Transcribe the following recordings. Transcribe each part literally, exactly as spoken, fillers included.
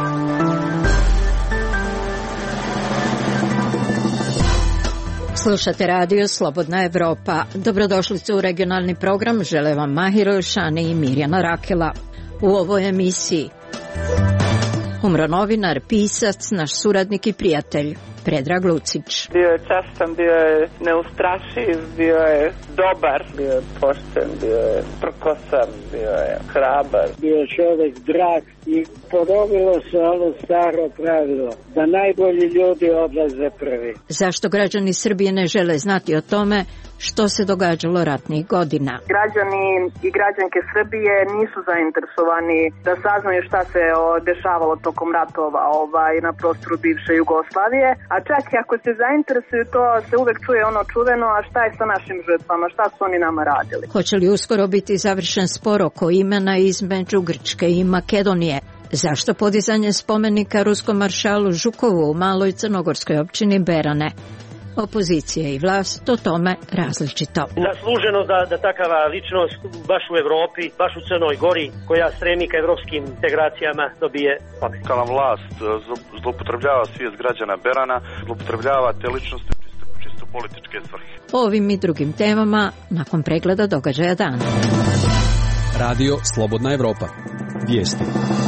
Slušate radio Slobodna Evropa. Dobrodošlice u regionalni program. Žele vam Mahiro Jošani i Mirjana Rakela. U ovoj emisiji umro novinar, pisac, naš suradnik i prijatelj Predrag Lucić. Bio je častan, bio je neustrašiv, bio je dobar, bio je pošten, bio je prkosan, bio je hrabar. Bio je čovjek drag i podobilo se ono staro pravilo da najbolji ljudi odlaze prvi. Zašto građani Srbije ne žele znati o tome što se događalo ratnih godina? Građani i građanke Srbije nisu zainteresovani da saznaju šta se dešavalo tokom ratova ovaj, na prostoru bivše Jugoslavije, a čak i ako se zainteresuju, to se uvek čuje ono čuveno, a šta je sa našim žrtvama, šta su oni nama radili. Hoće li uskoro biti završen spor oko imena između Grčke i Makedonije? Zašto podizanje spomenika ruskom maršalu Žukovu u maloj crnogorskoj općini Berane? Opozicija i vlast o tome različito. Nasluženo da, da takava ličnost baš u Evropi, baš u Crnoj Gori, koja stremi ka evropskim integracijama, dobije pamet. Kada vlast zloupotrebljava svijest građana Berana, zloupotrebljava te ličnosti čisto, čisto političke svrhe. O ovim i drugim temama nakon pregleda događaja dana. Radio Slobodna Evropa. Vijesti.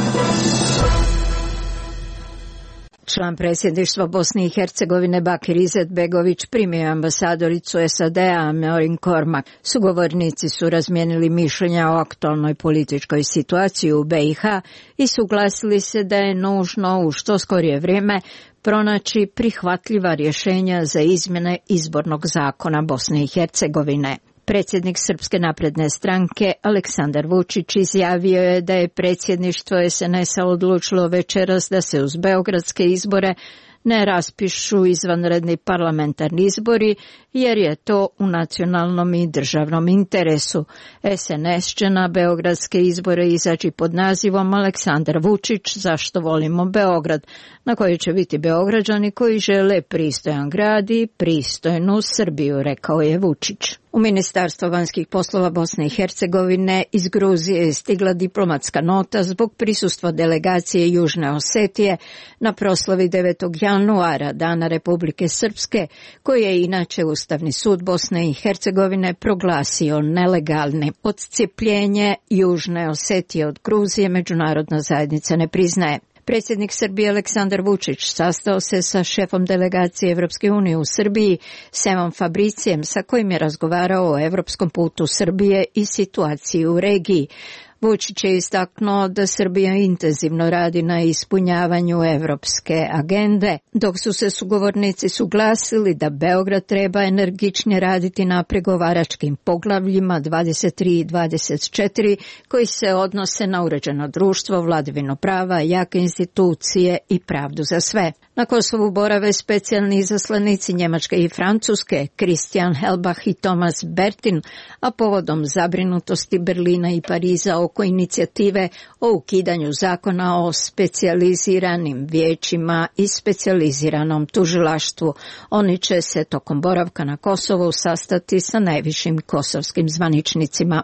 Član predsjedništva Bosne i Hercegovine Bakir Izetbegović primio ambasadoricu S A D-a Maureen Cormack. Sugovornici su razmijenili mišljenja o aktualnoj političkoj situaciji u B i H i suglasili se da je nužno u što skorije vrijeme pronaći prihvatljiva rješenja za izmjene izbornog zakona Bosne i Hercegovine. Predsjednik Srpske napredne stranke Aleksandar Vučić izjavio je da je predsjedništvo S N S-a odlučilo večeras da se uz beogradske izbore ne raspišu izvanredni parlamentarni izbori, jer je to u nacionalnom i državnom interesu. S N S će na beogradske izbore izaći pod nazivom Aleksandar Vučić, zašto volimo Beograd, na koji će biti Beograđani koji žele pristojan grad i pristojnu Srbiju, rekao je Vučić. U Ministarstvo vanjskih poslova Bosne i Hercegovine iz Gruzije je stigla diplomatska nota zbog prisustva delegacije Južne Osetije na proslavi devetog januara, Dana Republike Srpske, koji je inače Ustavni sud Bosne i Hercegovine proglasio nelegalni. Odcijepljenje Južne Osetije od Gruzije međunarodna zajednica ne priznaje. Predsjednik Srbije Aleksandar Vučić sastao se sa šefom delegacije Evropske unije u Srbiji, Semom Fabricijem, sa kojim je razgovarao o evropskom putu Srbije i situaciji u regiji. Vučić je istaknuo da Srbija intenzivno radi na ispunjavanju evropske agende, dok su se sugovornici suglasili da Beograd treba energičnije raditi na pregovaračkim poglavljima dvadeset tri i dvadeset četiri koji se odnose na uređeno društvo, vladavinu prava, jake institucije i pravdu za sve. Na Kosovu borave specijalni izaslanici Njemačke i Francuske, Christian Helbach i Thomas Bertin, a povodom zabrinutosti Berlina i Pariza oko inicijative o ukidanju zakona o specijaliziranim vijećima i specijaliziranom tužilaštvu. Oni će se tokom boravka na Kosovu sastati sa najvišim kosovskim zvaničnicima.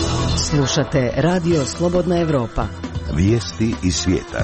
Slušate Radio Slobodna Evropa. Vijesti iz svijeta.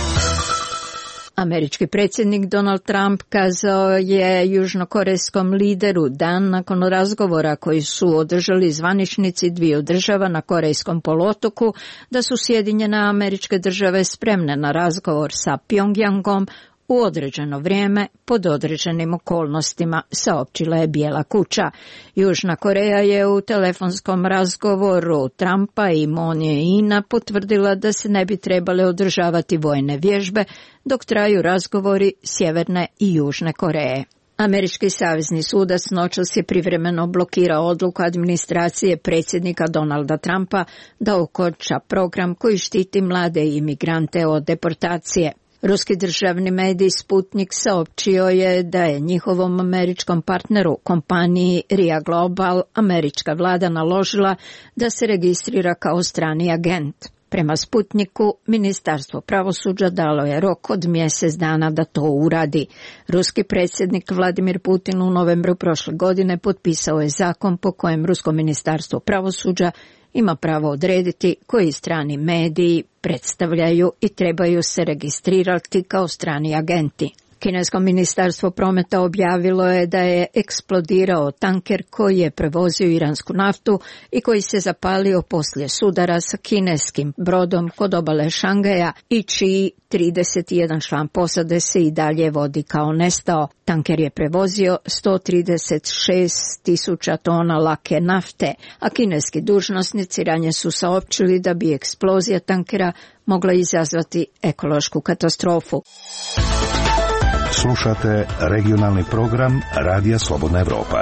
Američki predsjednik Donald Trump kazao je južnokorejskom lideru dan nakon razgovora koji su održali zvaničnici dviju država na Korejskom poluotoku da su Sjedinjene Američke Države spremne na razgovor sa Pjongjangom u određeno vrijeme pod određenim okolnostima, saopćila je Bijela kuća. Južna Koreja je u telefonskom razgovoru Trumpa i Moon Jae-ina potvrdila da se ne bi trebale održavati vojne vježbe dok traju razgovori Sjeverne i Južne Koreje. Američki savezni sudac noćas je privremeno blokirao odluku administracije predsjednika Donalda Trumpa da okonča program koji štiti mlade imigrante od deportacije. Ruski državni medij Sputnik saopćio je da je njihovom američkom partneru, kompaniji Ria Global, američka vlada naložila da se registrira kao strani agent. Prema Sputniku, Ministarstvo pravosuđa dalo je rok od mjesec dana da to uradi. Ruski predsjednik Vladimir Putin u novembru prošle godine potpisao je zakon po kojem Rusko ministarstvo pravosuđa ima pravo odrediti koji strani mediji predstavljaju i trebaju se registrirati kao strani agenti. Kinesko ministarstvo prometa objavilo je da je eksplodirao tanker koji je prevozio iransku naftu i koji se zapalio poslije sudara sa kineskim brodom kod obale Šangaja i čiji trideset jedan član posade se i dalje vodi kao nestao. Tanker je prevozio sto trideset šest tisuća tona lake nafte, a kineski dužnosnici ranije su saopćili da bi eksplozija tankera mogla izazvati ekološku katastrofu. Slušate regionalni program Radija Slobodna Evropa.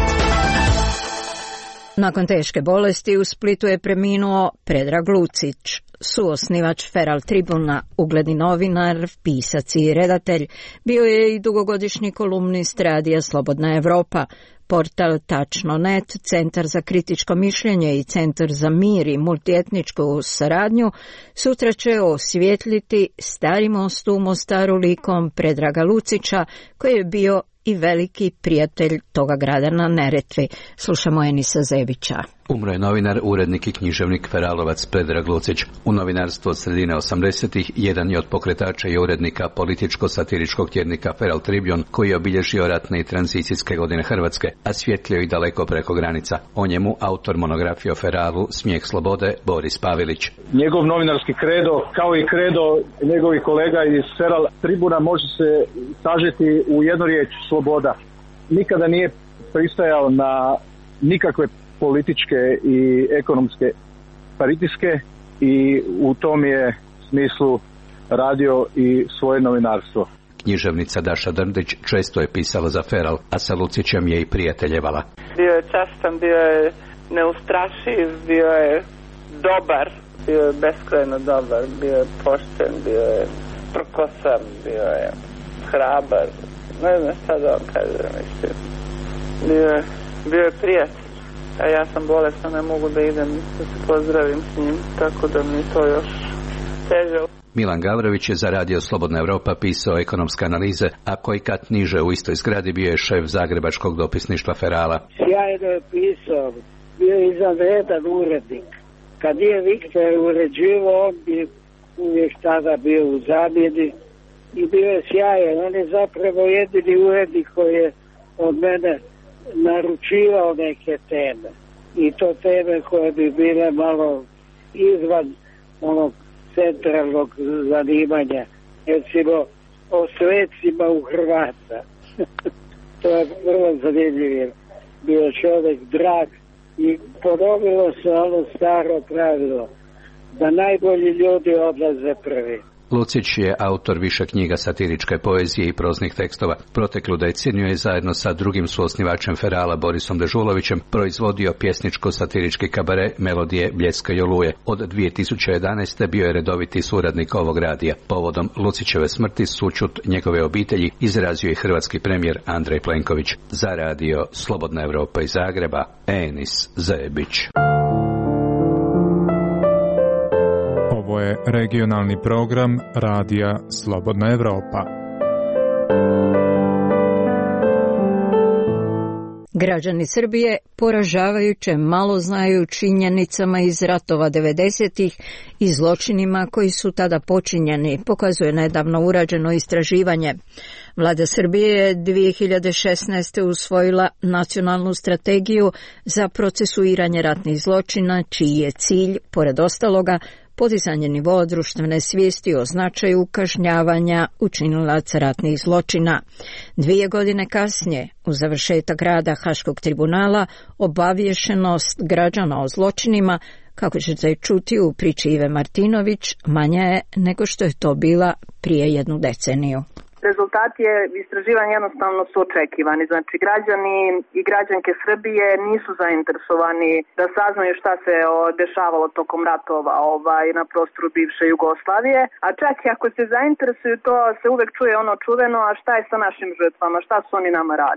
Nakon teške bolesti u Splitu je preminuo Predrag Lucić, suosnivač Feral Tribuna, ugledni novinar, pisac i redatelj. Bio je i dugogodišnji kolumnist Radija Slobodna Evropa. Portal Tačno net net, Centar za kritičko mišljenje i Centar za mir i multietničku saradnju sutra će osvijetliti Stari most u Mostaru likom Predraga Lucića, koji je bio i veliki prijatelj toga grada na Neretvi. Slušamo Enisa Zebića. Umro je novinar, urednik i književnik Feralovac Predrag Lucić. U novinarstvu od sredine osamdesetih jedan je od pokretača i urednika političko-satiričkog tjednika Feral Tribune, koji je obilježio ratne i tranzicijske godine Hrvatske, a svjetlio i daleko preko granica. O njemu autor monografije o Feralu Smijeh slobode Boris Pavelić. Njegov novinarski kredo, kao i kredo njegovih kolega iz Feral Tribuna, može se sažeti u jednu riječ: sloboda. Nikada nije pristajao na nikakve političke i ekonomske pritiske i u tom je smislu radio i svoje novinarstvo. Književnica Daša Drndić često je pisala za Feral, a sa Lucićem je i prijateljevala. Bio je častan, bio je neustrašiv, bio je dobar, bio je beskrajno dobar, bio je pošten, bio je prkosan, bio je hrabar. Ne znam šta da vam kažem, mislim. Bio je, bio je prijatelj. A ja sam bolesna, ne mogu da idem da se pozdravim s njim, tako da mi to još teže. Milan Gavrović je za Radio Slobodna Evropa pisao ekonomske analize, a koji kat niže u istoj zgradi bio je šef zagrebačkog dopisništva Ferala. Sjajno je pisao, bio je izvanredan urednik. Kad je Viktor uređivao, on bi uvijek tada bio u zamjeni i bio je sjajan. On je zapravo jedini urednik koji je od mene naručivao neke teme i to teme koje bi bile malo izvan onog centralnog zanimanja, recimo o svecima u Hrvata. To je vrlo zanimljivo. Bio čovjek drag i ponovilo se ono staro pravilo da najbolji ljudi odlaze prvi. Lucić je autor više knjiga satiričke poezije i proznih tekstova. Proteklu deceniju je zajedno sa drugim suosnivačem Ferala Borisom Dežulovićem proizvodio pjesničko-satirički kabare Melodije, Bljeska i oluje. Od dvije tisuće jedanaeste bio je redoviti suradnik ovog radija. Povodom Lucićeve smrti sućut njegove obitelji izrazio je hrvatski premijer Andrej Plenković. Za Radio Slobodna Evropa iz Zagreba, Enis Zebić. Ovo je regionalni program Radija Slobodna Evropa. Građani Srbije poražavajuće malo znaju činjenicama iz ratova devedesetih i zločinima koji su tada počinjeni, pokazuje nedavno urađeno istraživanje. Vlada Srbije je dvije hiljade šesnaeste. usvojila nacionalnu strategiju za procesuiranje ratnih zločina, čiji je cilj, pored ostaloga, podizanje nivoa društvene svijesti o značaju kažnjavanja učinilaca ratnih zločina. Dvije godine kasnije, u završetak rada Haškog tribunala, obaviješenost građana o zločinima, kako ćete čuti u priči Ive Martinović, manja je nego što je to bila prije jednu deceniju. Rezultati je istraživanja jednostavno su očekivani. Znači, građani i građanke Srbije nisu zainteresovani da saznaju šta se dešavalo tokom ratova ovaj, na prostoru bivše Jugoslavije, a čak i ako se zainteresuju, to se uvek čuje ono čuveno, a šta je sa našim žrtvama, šta su oni nama radili.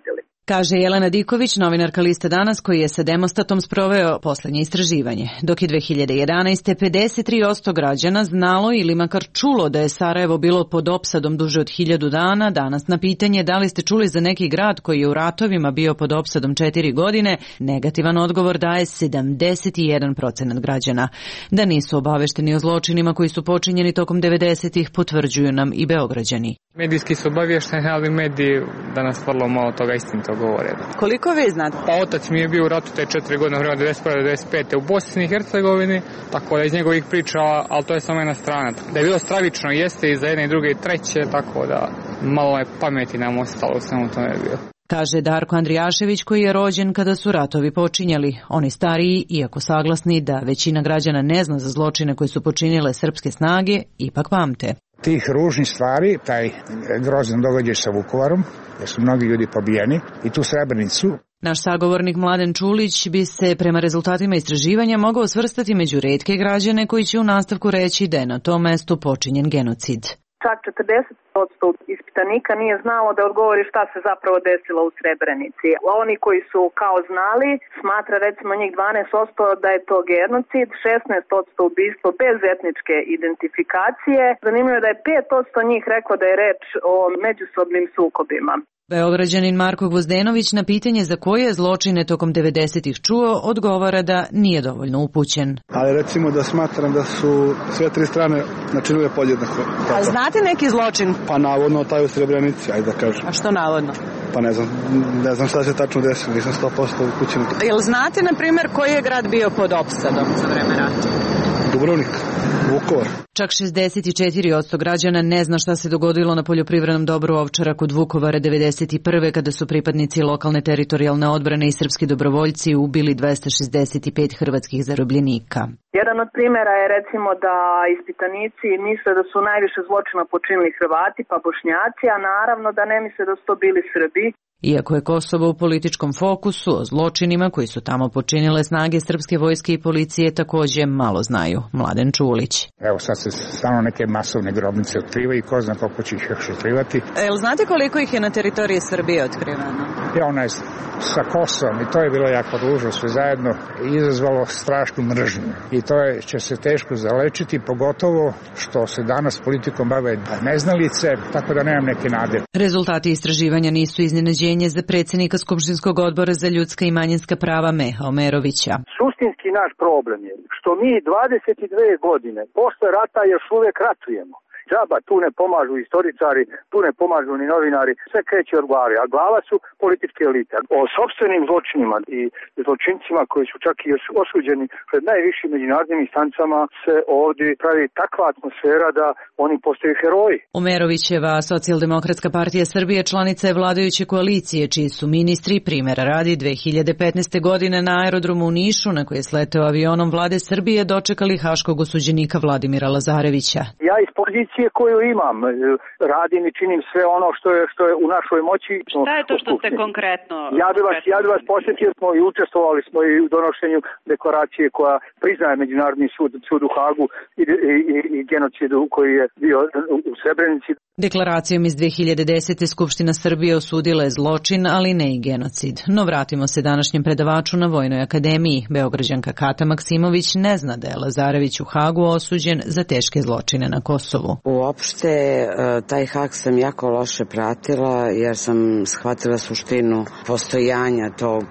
Kaže Jelena Diković, novinarka Liste Danas, koji je sa Demostatom sproveo poslednje istraživanje. Dok je dve hiljade jedanaeste. pedeset tri posto građana znalo ili makar čulo da je Sarajevo bilo pod opsadom duže od hiljadu dana, danas na pitanje da li ste čuli za neki grad koji je u ratovima bio pod opsadom četiri godine, negativan odgovor daje sedamdeset jedan procenat građana. Da nisu obavešteni o zločinima koji su počinjeni tokom devedesetih potvrđuju nam i Beograđani. Medijski su obavješteni, ali mediji danas vrlo malo toga istinito govore. Koliko vi znate? Pa otac mi je bio u ratu te četiri godine, vreme devedeset prve do devedeset pete u Bosni i Hercegovini, tako da iz njegovih priča, ali to je samo jedna strana. Da je bilo stravično, jeste i za jedne i druge i treće, tako da malo je pameti nam ostalo, samo to je bilo. Kaže Darko Andrijašević, koji je rođen kada su ratovi počinjali. Oni stariji, iako saglasni da većina građana ne zna za zločine koje su počinile srpske snage, ipak pamte. Tih ružnih stvari, taj grozan događaj sa Vukovarom, jer su mnogi ljudi pobijeni, i tu Srebrenicu. Naš sagovornik Mladen Čulić bi se prema rezultatima istraživanja mogao svrstati među retke građane koji će u nastavku reći da je na tom mestu počinjen genocid. Čak četrdeset posto ispitanika nije znalo da odgovori šta se zapravo desilo u Srebrenici. Oni koji su kao znali, smatra recimo njih dvanaest posto da je to genocid, šesnaest posto ubistvo bez etničke identifikacije. Zanimljivo je da je pet posto njih reklo da je reč o međusobnim sukobima. Beograđanin Marko Gvozdenović na pitanje za koje zločine tokom devedesetih čuo odgovara da nije dovoljno upućen. Ali recimo da smatram da su sve tri strane načinile podjednako. A znate neki zločin? Pa navodno taj u Srebrenici, ajde da kažem. A što navodno? Pa ne znam, ne znam šta se tačno desilo, nisam sto posto upućen. Jel znate, na primjer, koji je grad bio pod opsadom za vreme rata? Dubrovnik, Vukovar. Čak šezdeset četiri posto građana ne zna šta se dogodilo na poljoprivrednom dobru Ovčara kod Vukovara devedeset prve. kada su pripadnici lokalne teritorijalne odbrane i srpski dobrovoljci ubili dvesta šezdeset pet hrvatskih zarobljenika. Jedan od primjera je recimo da ispitanici misle da su najviše zločina počinili Hrvati pa Bošnjaci, a naravno da ne misle da su to bili Srbi. Iako je Kosovo u političkom fokusu, o zločinima koji su tamo počinile snage srpske vojske i policije takođe malo znaju. Mladen Čulić. Evo sad se stano neke masovne grobnice otkrivaju i ko zna koliko će ih još otkrivati. Jel znate koliko ih je na teritoriji Srbije otkrivano? Ja, ona je sa Kosovom i to je bilo jako ružno sve zajedno i izazvalo strašnu mržnju. I to je, će se teško zalečiti, pogotovo što se danas politikom bave neznalice, tako da nemam neke nade. Rezultati istraživanja nisu iznenađenje za predsjednika Skupštinskog odbora za ljudska i manjinska prava Meha Omerovića. Suštinski naš problem je što mi dvadeset dve godine posle rata još uvek ratujemo. Džaba, tu ne pomažu istoričari, tu ne pomažu ni novinari, sve kreće od glave, a glava su političke elite. O sopstvenim zločinima i zločincima koji su čak i osuđeni pred najvišim međunarodnim instancama se ovdje pravi takva atmosfera da oni postaju heroji. Omerovićeva Socijaldemokratska partija Srbije članica je vladajuće koalicije, čiji su ministri, primjera radi, dve hiljade petnaeste. godine na aerodromu u Nišu, na koji je sleteo avionom vlade Srbije, dočekali haškog osuđenika Vladimira Lazarevića. Ja iz pozicije koju imam, radim i činim sve ono što je, što je u našoj moći. Šta je to što ste konkretno? Ja bih vas, ja bih vas posjetio smo i učestvovali smo i u donošenju deklaracije koja priznaje Međunarodni sud, sud u Hagu i, i, i genocidu koji je bio u Srebrenici. Deklaracijom iz dve hiljade desete. Skupština Srbije osudila je zločin, ali ne i genocid. No vratimo se današnjem predavaču na Vojnoj akademiji. Beograđanka Kata Maksimović ne zna da je Lazarević u Hagu osuđen za teške zločine na Kosovu. Uopšte taj Hag sam jako loše pratila jer sam shvatila suštinu postojanja tog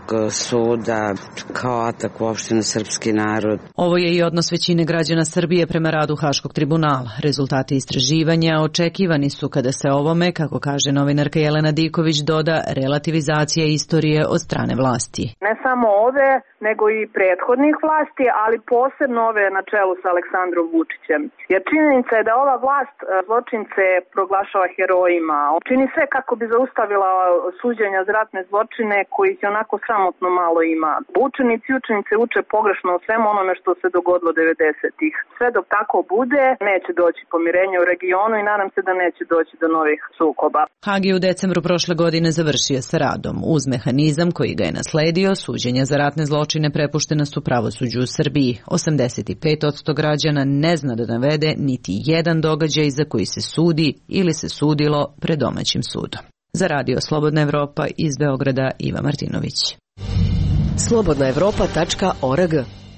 suda kao atak uopšte na srpski narod. Ovo je i odnos većine građana Srbije prema radu Haškog tribunala. Rezultati istraživanja očekivani su kada se ovome, kako kaže novinarka Jelena Diković, doda relativizacija istorije od strane vlasti. Ne samo ove, nego i prethodnih vlasti, ali posebno ove na čelu sa Aleksandrom Vučićem. Jer činjenica je da ova vlast zločince proglašava herojima. Čini sve kako bi zaustavila suđenja za ratne zločine kojih je onako sramotno malo ima. Učenici i učenice uče pogrešno o svemu onome što se dogodilo devedesetih. Sve dok tako bude, neće doći pomirenje u regionu i nadam se da neće doći do novih sukoba. Hag je u decembru prošle godine završio sa radom. Uz mehanizam koji ga je nasledio, suđenja za ratne zločine prepuštena su pravosuđu u Srbiji. osamdeset pet posto građana ne zna da navede niti jedan događaj za koji se sudi ili se sudilo pred domaćim sudom. Za Radio Slobodna Evropa iz Beograda Iva Martinović. slobodna evropa tačka org.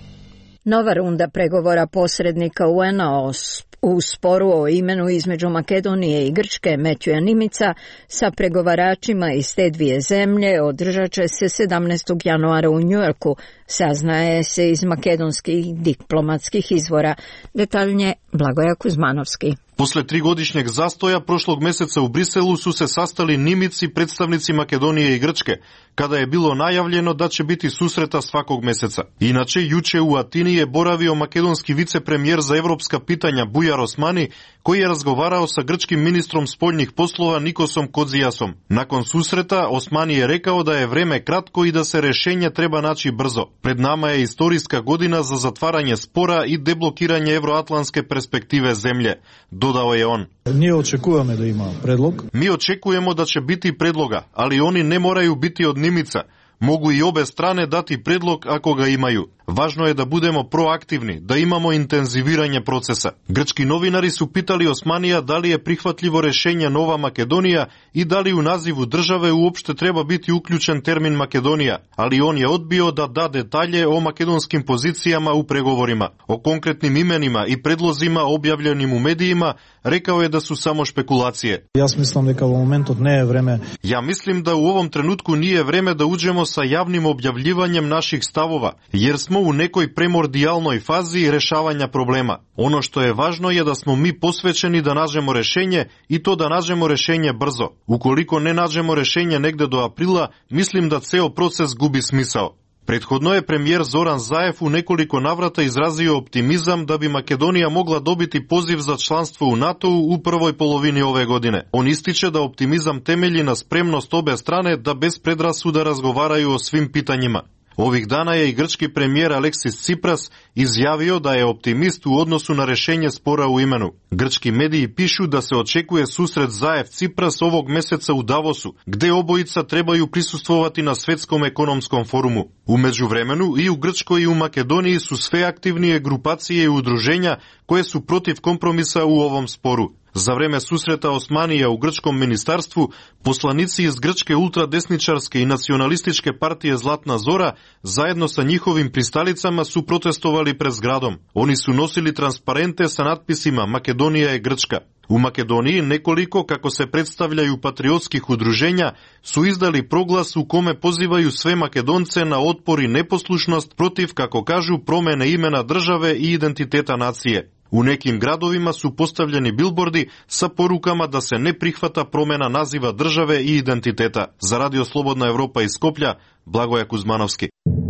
Nova runda pregovora posrednika U N-a u sporu o imenu između Makedonije i Grčke Metjuja Nimica sa pregovaračima iz te dvije zemlje održat će se sedamnaestog januara u Njujorku, saznaje se iz makedonskih diplomatskih izvora. Detaljnije Blagoja Kuzmanovski. Posle trigodišnjeg zastoja prošlog meseca u Briselu su se sastali Nimici, predstavnici Makedonije i Grčke, kada je bilo najavljeno da će biti susreta svakog meseca. Inače, juče u Atini je boravio makedonski vicepremijer za evropska pitanja Bujar Osmani, koji je razgovarao sa grčkim ministrom spoljnih poslova Nikosom Kodzijasom. Nakon susreta, Osmani je rekao da je vreme kratko i da se rešenje treba naći brzo. Pred nama je istorijska godina za zatvaranje spora i deblokiranje evroatlantske perspektive zemlje, dodao je on. Mi očekujemo da ima predlog. Mi očekujemo da će biti predloga, ali oni ne moraju biti od Nimica. Mogu i obe strane dati predlog ako ga imaju. Važno je da budemo proaktivni, da imamo intenziviranje procesa. Grčki novinari su pitali Osmanija da li je prihvatljivo rešenje Nova Makedonija i da li u nazivu države uopšte treba biti uključen termin Makedonija, ali on je odbio da da detalje o makedonskim pozicijama u pregovorima. O konkretnim imenima i predlozima objavljenim u medijima rekao je da su samo špekulacije. Ja mislim da u momentu ne je vreme. Ja mislim da u ovom trenutku nije vreme da uđemo sa javnim objavljivanjem naših stavova, jer smo u nekoj primordijalnoj fazi rešavanja problema. Ono što je važno je da smo mi posvećeni da nađemo rešenje i to da nađemo rešenje brzo. Ukoliko ne nađemo rešenje negde do aprila, mislim da ceo proces gubi smisao. Prethodno je premijer Zoran Zaev u nekoliko navrata izrazio optimizam da bi Makedonija mogla dobiti poziv za članstvo u NATO-u u prvoj polovini ove godine. On ističe da optimizam temelji na spremnost obe strane da bez predrasuda razgovaraju o svim pitanjima. Ovih dana je i grčki premijer Aleksis Tsipras izjavio da je optimist u odnosu na rešenje spora u imenu. Grčki mediji pišu da se očekuje susret Zaev-Tsipras ovog meseca u Davosu, gde obojica trebaju prisustvovati na svetskom ekonomskom forumu. U međuvremenu i u Grčkoj i u Makedoniji su sve aktivnije grupacije i udruženja koje su protiv kompromisa u ovom sporu. Za vreme susreta Osmanija u grčkom ministarstvu, poslanici iz grčke ultradesničarske i nacionalističke partije Zlatna Zora zajedno sa njihovim pristalicama su protestovali pred zgradom. Oni su nosili transparente sa natpisima Makedonija je Grčka. U Makedoniji nekoliko, kako se predstavljaju, patriotskih udruženja su izdali proglas u kome pozivaju sve Makedonce na otpor i neposlušnost protiv, kako kažu, promene imena države i identiteta nacije. U nekim gradovima su postavljeni bilbordi sa porukama da se ne prihvata promena naziva države i identiteta. Za Radio Slobodna Evropa iz Skoplja, Blagoja Kuzmanovski.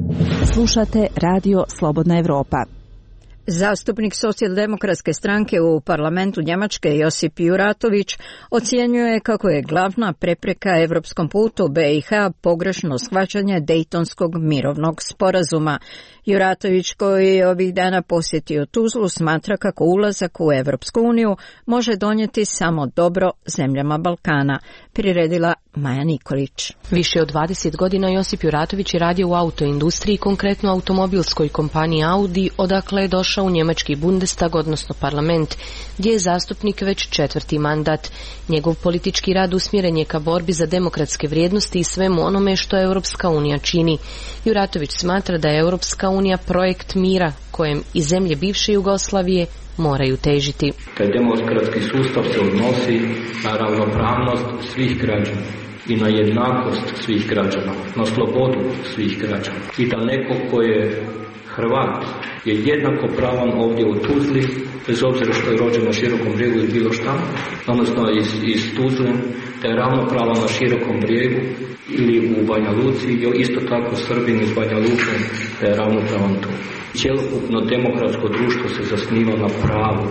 Slušate Radio Slobodna Evropa. Zastupnik socijaldemokratske stranke u parlamentu Njemačke Josip Juratović ocjenjuje kako je glavna prepreka evropskom putu B i H pogrešno shvaćanje Dejtonskog mirovnog sporazuma. Juratović, koji je ovih dana posjetio Tuzlu, smatra kako ulazak u Evropsku uniju može donijeti samo dobro zemljama Balkana. Priredila Maja Nikolić. Više od dvadeset godina Josip Juratović je radio u autoindustriji, konkretno automobilskoj kompaniji Audi, odakle je došao u njemački Bundestag, odnosno parlament, gdje je zastupnik već četvrti mandat. Njegov politički rad usmjeren je ka borbi za demokratske vrijednosti i svemu onome što Europska unija čini. Juratović smatra da je Europska unija projekt mira kojem i zemlje bivše Jugoslavije moraju težiti. Taj demokratski sustav se odnosi na ravnopravnost svih građana i na jednakost svih građana, na slobodu svih građana. I da neko ko je Hrvat je jednako pravan ovdje u Tuzli, bez obzira što je rođen na Širokom brijegu ili bilo šta, odnosno iz, iz Tuzle, da je ravnopravan na Širokom brijegu ili u Banja Luci, i isto tako Srbin iz Banja Luke, da je ravnopravan tu. Cjelokupno demokratsko društvo se zasniva na pravu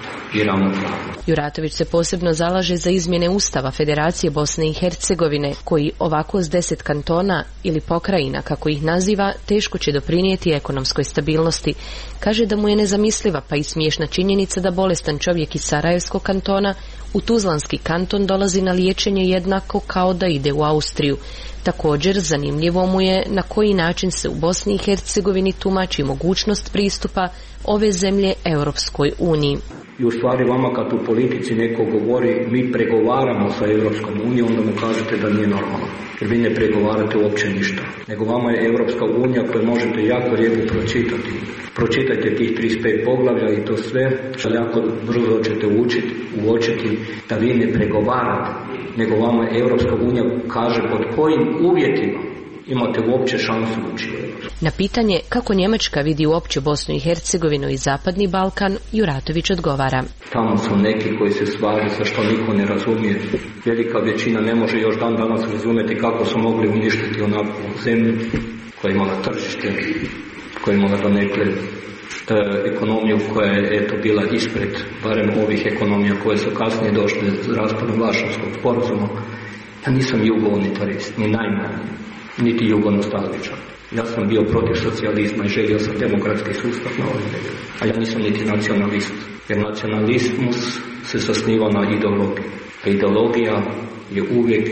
i ravnopravno. Juratović se posebno zalaže za izmjene Ustava Federacije Bosne i Hercegovine, koji ovako s deset kantona ili pokrajina, kako ih naziva, teško će doprinijeti ekonomskoj stabilnosti. Kaže da mu je nezamisliva pa i smiješna činjenica da bolestan čovjek iz Sarajevskog kantona u Tuzlanski kanton dolazi na liječenje jednako kao da ide u Austriju. Također, zanimljivo mu je na koji način se u Bosni i Hercegovini tumači mogućnost pristupa ove zemlje Europskoj uniji. I u stvari vama kad u politici neko govori mi pregovaramo sa Europskom unijom, onda mu kažete da nije normalno. Jer vi ne pregovarate uopće ništa. Nego vama je Europska unija koju možete jako lijepo pročitati. Pročitajte tih trideset pet poglavlja i to sve, što jako brzo ćete učiti, uočiti da vi ne pregovarate. Nego vama Europska unija kaže pod kojim uvjetima imate uopće šansu ući u Europsku. Na pitanje kako Njemačka vidi uopće Bosnu i Hercegovinu i Zapadni Balkan, Juratović odgovara. Tamo su neki koji se stvari za što niko ne razumije. Velika većina ne može još dan danas razumjeti kako su mogli uništiti onakvu zemlju koja je imala tržište, koja je imala donekle ekonomiju koja je eto bila ispred barem ovih ekonomija koje su kasnije došle s raspadom Varšavskog sporazuma. Ja nisam jugounitarist, ni najmanje, niti jugonostalgičan. Ja sam bio protiv socijalizma i želio sam demokratski sustav na ovoj zemlji. A ja nisam niti nacionalist, jer nacionalizmus se zasniva na ideologiji. A ideologija je uvijek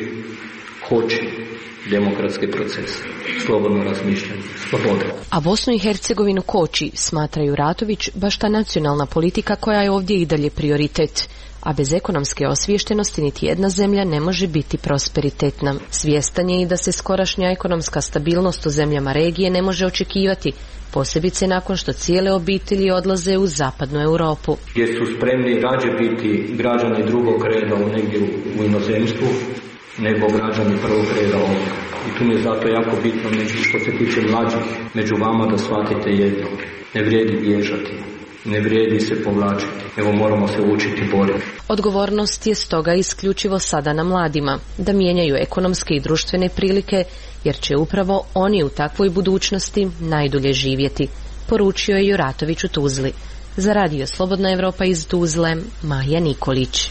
koči demokratski proces, slobodno razmišljanje, sloboda. A Bosnu i Hercegovinu koči, smatra Juratović, baš ta nacionalna politika koja je ovdje i dalje prioritet. A bez ekonomske osviještenosti niti jedna zemlja ne može biti prosperitetna. Svjestan je i da se skorašnja ekonomska stabilnost u zemljama regije ne može očekivati, posebice nakon što cijele obitelji odlaze u zapadnu Europu. Gdje su spremni rađe biti građani drugog reda u negdje u inozemstvu, nego građani prvog reda ovdje. I tu mi je zato jako bitno, među, što se tiče mlađih, među vama da shvatite jedno. Ne vrijedi bježati. Ne vrijedi se povlačiti, nego moramo se učiti boriti. Odgovornost je stoga isključivo sada na mladima, da mijenjaju ekonomske i društvene prilike, jer će upravo oni u takvoj budućnosti najdulje živjeti, poručio je Juratović u Tuzli. Za Radio Slobodna Evropa iz Tuzle, Maja Nikolić.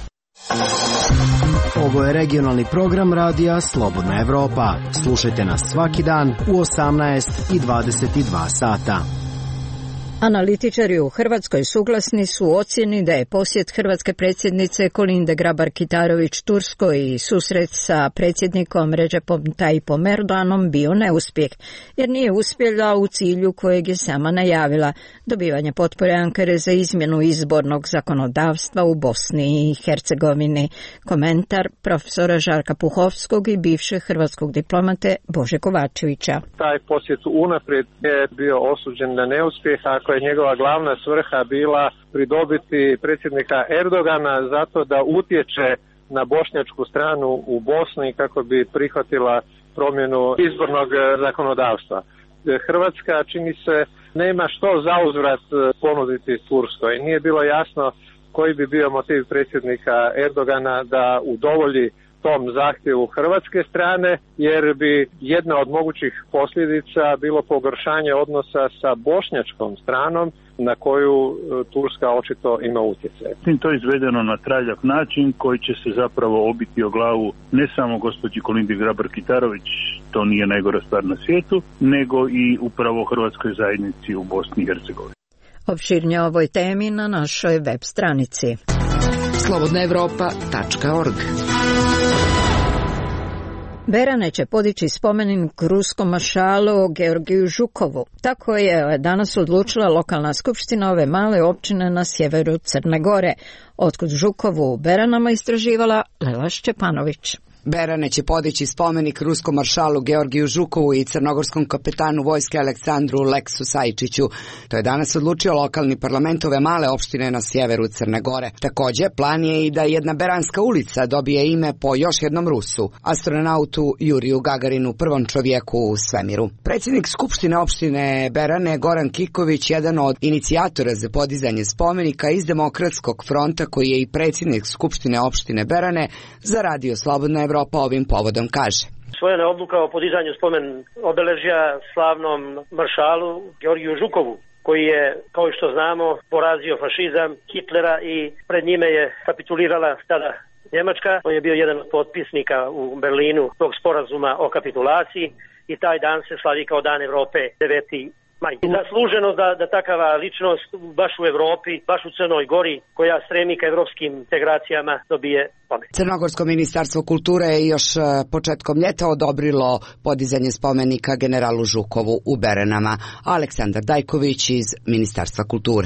Ovo je regionalni program Radija Slobodna Evropa. Slušajte nas svaki dan u osamnaest i dvadeset dva sata. Analitičari u Hrvatskoj suglasni su u ocjeni da je posjet hrvatske predsjednice Kolinde Grabar-Kitarović Turskoj i susret sa predsjednikom Recepom Tayyipom Erdoganom bio neuspjeh, jer nije uspjela u cilju kojeg je sama najavila, dobivanje potpore Ankare za izmjenu izbornog zakonodavstva u Bosni i Hercegovini. Komentar profesora Žarka Puhovskog i bivšeg hrvatskog diplomate Bože Kovačevića. Taj posjet unaprijed je bio osuđen na neuspjeh, ako je njegova glavna svrha bila pridobiti predsjednika Erdogana zato da utječe na bošnjačku stranu u Bosni kako bi prihvatila promjenu izbornog zakonodavstva. Hrvatska, čini se, nema što zauzvrat ponuditi Turskoj. Nije bilo jasno koji bi bio motiv predsjednika Erdogana da udovolji tom zahtjevu hrvatske strane, jer bi jedna od mogućih posljedica bilo pogoršanje odnosa sa bošnjačkom stranom na koju Turska očito ima utjecaj. To je izvedeno na traljak način koji će se zapravo obiti o glavu ne samo gospođi Kolindi Grabar-Kitarović, to nije najgora stvar na svijetu, nego i upravo hrvatskoj zajednici u Bosni i Hercegovini. Opširnije o ovoj temi na našoj web stranici slobodna evropa tačka org. Berane će podići spomenik ruskom maršalu Georgiju Žukovu. Tako je danas odlučila lokalna skupština ove male općine na sjeveru Crne Gore. Otkud Žukovu u Beranama istraživala Lela Šćepanović. Berane će podići spomenik ruskom maršalu Georgiju Žukovu i crnogorskom kapetanu vojske Aleksandru Leksu Sajčiću. To je danas odlučio lokalni parlament ove male opštine na sjeveru Crne Gore. Također, plan je i da jedna beranska ulica dobije ime po još jednom Rusu, astronautu Juriju Gagarinu, prvom čovjeku u svemiru. Predsjednik Skupštine opštine Berane Goran Kiković, jedan od inicijatora za podizanje spomenika iz Demokratskog fronta, koji je i predsjednik Skupštine opštine Berane, za Radio Slobodna Evropa pa ovim povodom kaže. Usvojena je odluka o podizanju spomen obeležja slavnom maršalu Georgiju Žukovu, koji je, kao što znamo, porazio fašizam Hitlera i pred njime je kapitulirala tada Njemačka. On je bio jedan od potpisnika u Berlinu tog sporazuma o kapitulaciji i taj dan se slavi kao Dan Evrope deveti maj. Zasluženo da, da takava ličnost baš u Evropi, baš u Crnoj Gori, koja stremi ka evropskim integracijama, dobije spomenik. Crnogorsko ministarstvo kulture je još početkom ljeta odobrilo podizanje spomenika generalu Žukovu u Beranama. Aleksandar Dajković iz Ministarstva kulture. Kako je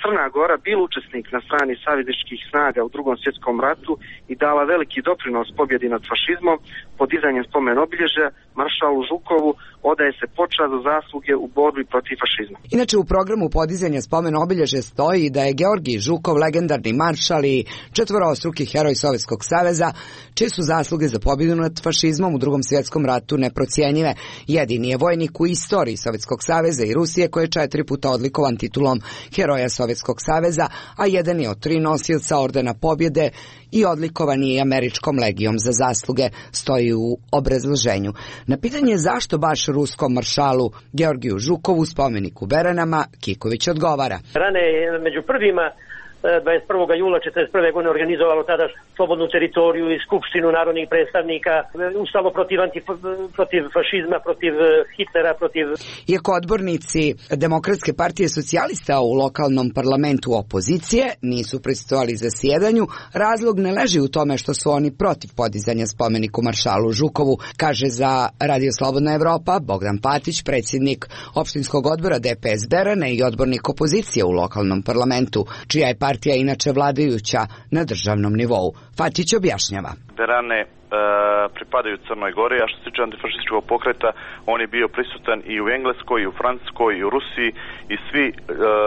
Crna Gora bila učesnik na strani savezničkih snaga u Drugom svjetskom ratu i dala veliki doprinos pobjedi nad fašizmom, podizanjem spomen obilježja maršalu Žukovu odaje se počast za zasluge u borbi protiv fašizma. Inače, u programu podizanja spomen obilježja stoji da je Georgij Žukov legendarni maršal i četvorostruki heroj Sovjetskog saveza, čije su zasluge za pobjedu nad fašizmom u Drugom svjetskom ratu neprocjenjive. Jedini je vojnik u istoriji Sovjetskog saveza i Rusije koji je četiri puta odlikovan titulom Heroja Sovjetskog saveza, a jedan je od tri nosioca ordena pobjede i odlikovan je američkom legijom za zasluge, stoji u obrazloženju. Na pitanje zašto baš ruskom maršalu Georgiju Žukovu spomenik u Beranama, Kiković odgovara. Rane je među prvima dvadeset prvog jula četrdeset prve godine organizovalo tada slobodnu teritoriju i skupštinu narodnih predstavnika, ustalo protiv, antif, protiv fašizma, protiv Hitlera, protiv... Iako odbornici Demokratske partije socijalista u lokalnom parlamentu opozicije nisu prisustvovali zasjedanju, razlog ne leži u tome što su oni protiv podizanja spomeniku maršalu Žukovu, kaže za Radio Slobodna Evropa Bogdan Patić, predsjednik opštinskog odbora D P S Berane i odbornik opozicije u lokalnom parlamentu, čija je partija inače vladajuća na državnom nivou. Fatić objašnjava. Berane e, pripadaju Crnoj Gori, a što se tiče antifašističkog pokreta, on je bio prisutan i u Engleskoj, i u Francuskoj, i u Rusiji, i svi e,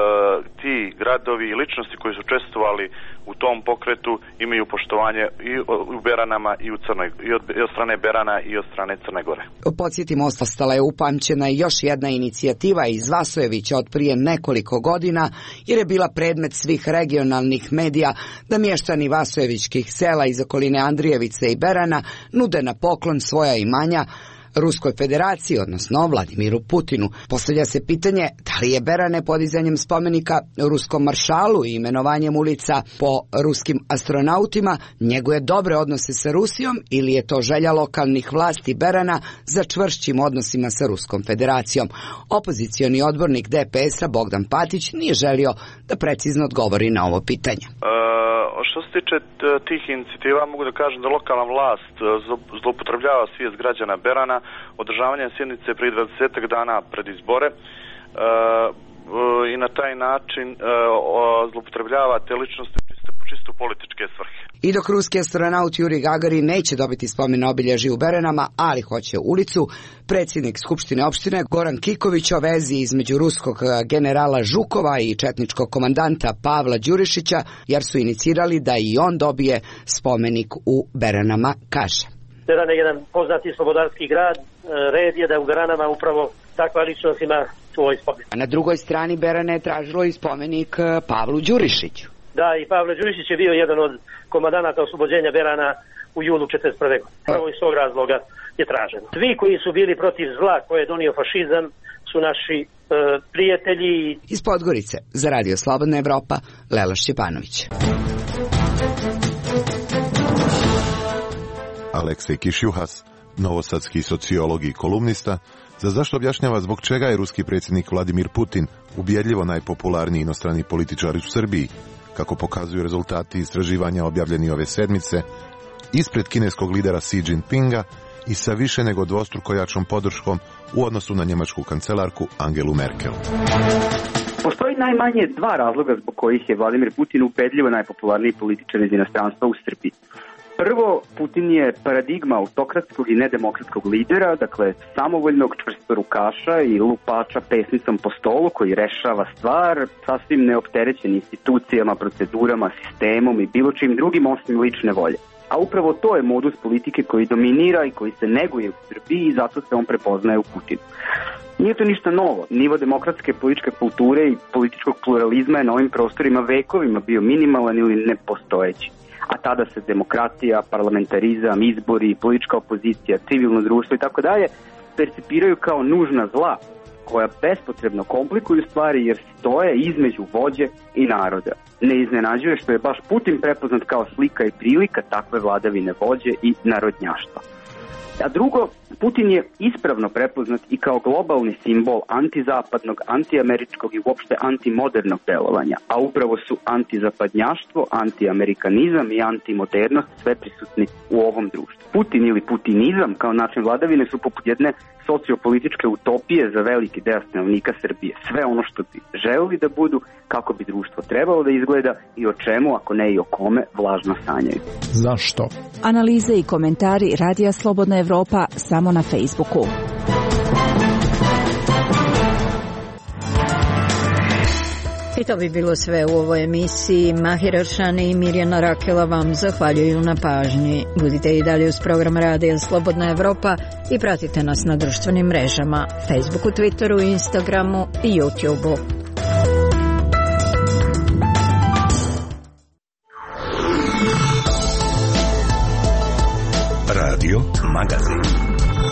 ti gradovi i ličnosti koji su učestvovali u tom pokretu imaju poštovanje i u Beranama i u Crnoj, i od, i od strane Berana i od strane Crne Gore. Podsjetimo, ostala je upamćena još jedna inicijativa iz Vasojevića od prije nekoliko godina, jer je bila predmet svih regionalnih medija da mještani vasojevičkih sela iz okoline Andrijevice i Berana nude na poklon svoja imanja Ruskoj federaciji, odnosno Vladimiru Putinu. Postavlja se pitanje da li je Berane podizanjem spomenika ruskom maršalu i imenovanjem ulica po ruskim astronautima njeguje dobre odnose sa Rusijom ili je to želja lokalnih vlasti Berana za čvršćim odnosima sa Ruskom federacijom. Opozicioni odbornik D P S-a Bogdan Patić nije želio da precizno odgovori na ovo pitanje. Uh, što se tiče tih inicijativa, mogu da kažem da lokalna vlast zloupotrebljava svijest građana Berana održavanjem sjednice prije dvadesetak dana pred izbore uh, uh, i na taj način uh, zloupotrebljava te ličnosti čisto, čisto političke svrhe. I dok ruski astronaut Juri Gagarin neće dobiti spomen obilježje u Beranama, ali hoće ulicu, predsjednik Skupštine opštine Goran Kiković o vezi između ruskog generala Žukova i četničkog komandanta Pavla Đurišića, jer su inicirali da i on dobije spomenik u Beranama, kaže. Beran je jedan poznati slobodarski grad, red je da u Beranama upravo takva ličnost ima svoj spomenik. A na drugoj strani Berana je tražilo i spomenik Pavlu Đurišiću. Da, i Pavle Đurišić je bio jedan od komandanata oslobođenja Berana u julu četrdeset prve godine. Prvo iz tog razloga je traženo. Svi koji su bili protiv zla koje je donio fašizam su naši e, prijatelji. Iz Podgorice za Radio Slobodna Evropa, Lela Šćepanović. Aleksej Kišjuhas, novosadski sociolog i kolumnista, za zašto objašnjava zbog čega je ruski predsjednik Vladimir Putin ubjedljivo najpopularniji inostrani političar u Srbiji, kako pokazuju rezultati istraživanja objavljeni ove sedmice, ispred kineskog lidera Xi Jinpinga i sa više nego dvostruko jačom podrškom u odnosu na njemačku kancelarku Angelu Merkel. Postoji najmanje dva razloga zbog kojih je Vladimir Putin ubedljivo najpopularniji političar iz inostranstva u Srbiji. Prvo, Putin je paradigma autokratskog i nedemokratskog lidera, dakle samovoljnog čvrstorukaša i lupača pesnicom po stolu koji rešava stvar, sasvim neopterećen institucijama, procedurama, sistemom i bilo čim drugim osim lične volje. A upravo to je modus politike koji dominira i koji se neguje u Srbiji i zato se on prepoznaje u Putinu. Nije to ništa novo. Nivo demokratske političke kulture i političkog pluralizma je na ovim prostorima vekovima bio minimalan ili nepostojeći. A tada se demokratija, parlamentarizam, izbori, politička opozicija, civilno društvo i tako dalje percipiraju kao nužna zla koja bespotrebno komplikuju stvari jer stoje između vođe i naroda. Ne iznenađuje što je baš Putin prepoznat kao slika i prilika takve vladavine vođe i narodnjaštva. A drugo, Putin je ispravno prepoznat i kao globalni simbol antizapadnog, antiameričkog i uopšte antimodernog delovanja, a upravo su antizapadnjaštvo, antiamerikanizam i antimodernost sve prisutni u ovom društvu. Putin ili putinizam kao način vladavine su poput jedne sociopolitičke utopije za veliki deo stanovnika Srbije. Sve ono što bi želeli da budu, kako bi društvo trebalo da izgleda i o čemu, ako ne i o kome, vlažno sanjaju. Zašto? Analize i komentari Radija Slobodna Evropa samo na Facebooku. I to bi bilo sve u ovoj emisiji. Mahir Aršani i Mirjana Rakela vam zahvaljuju na pažnji. Budite i dalje uz program Radija Slobodna Evropa i pratite nas na društvenim mrežama Facebooku, Twitteru, Instagramu i YouTubeu. Radio Magazin.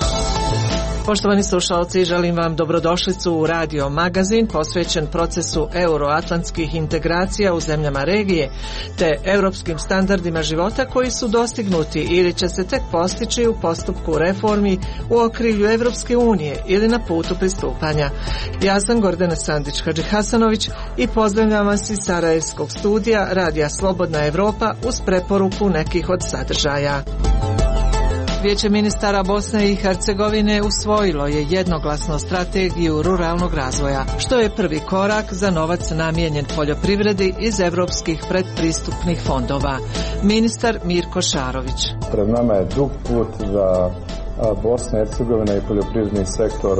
Poštovani slušalci, želim vam dobrodošlicu u Radio Magazin posvećen procesu euroatlantskih integracija u zemljama regije te europskim standardima života koji su dostignuti ili će se tek postići u postupku reformi u okrilju Evropske unije ili na putu pristupanja. Ja sam Gordana Sandić-Hadžihasanović i pozdravljam vas iz Sarajevskog studija Radija Slobodna Evropa uz preporuku nekih od sadržaja. Vijeće ministara Bosne i Hercegovine usvojilo je jednoglasno strategiju ruralnog razvoja, što je prvi korak za novac namijenjen poljoprivredi iz evropskih predpristupnih fondova. Ministar Mirko Šarović. Pred nama je dug put da Bosna i Hercegovina i poljoprivredni sektor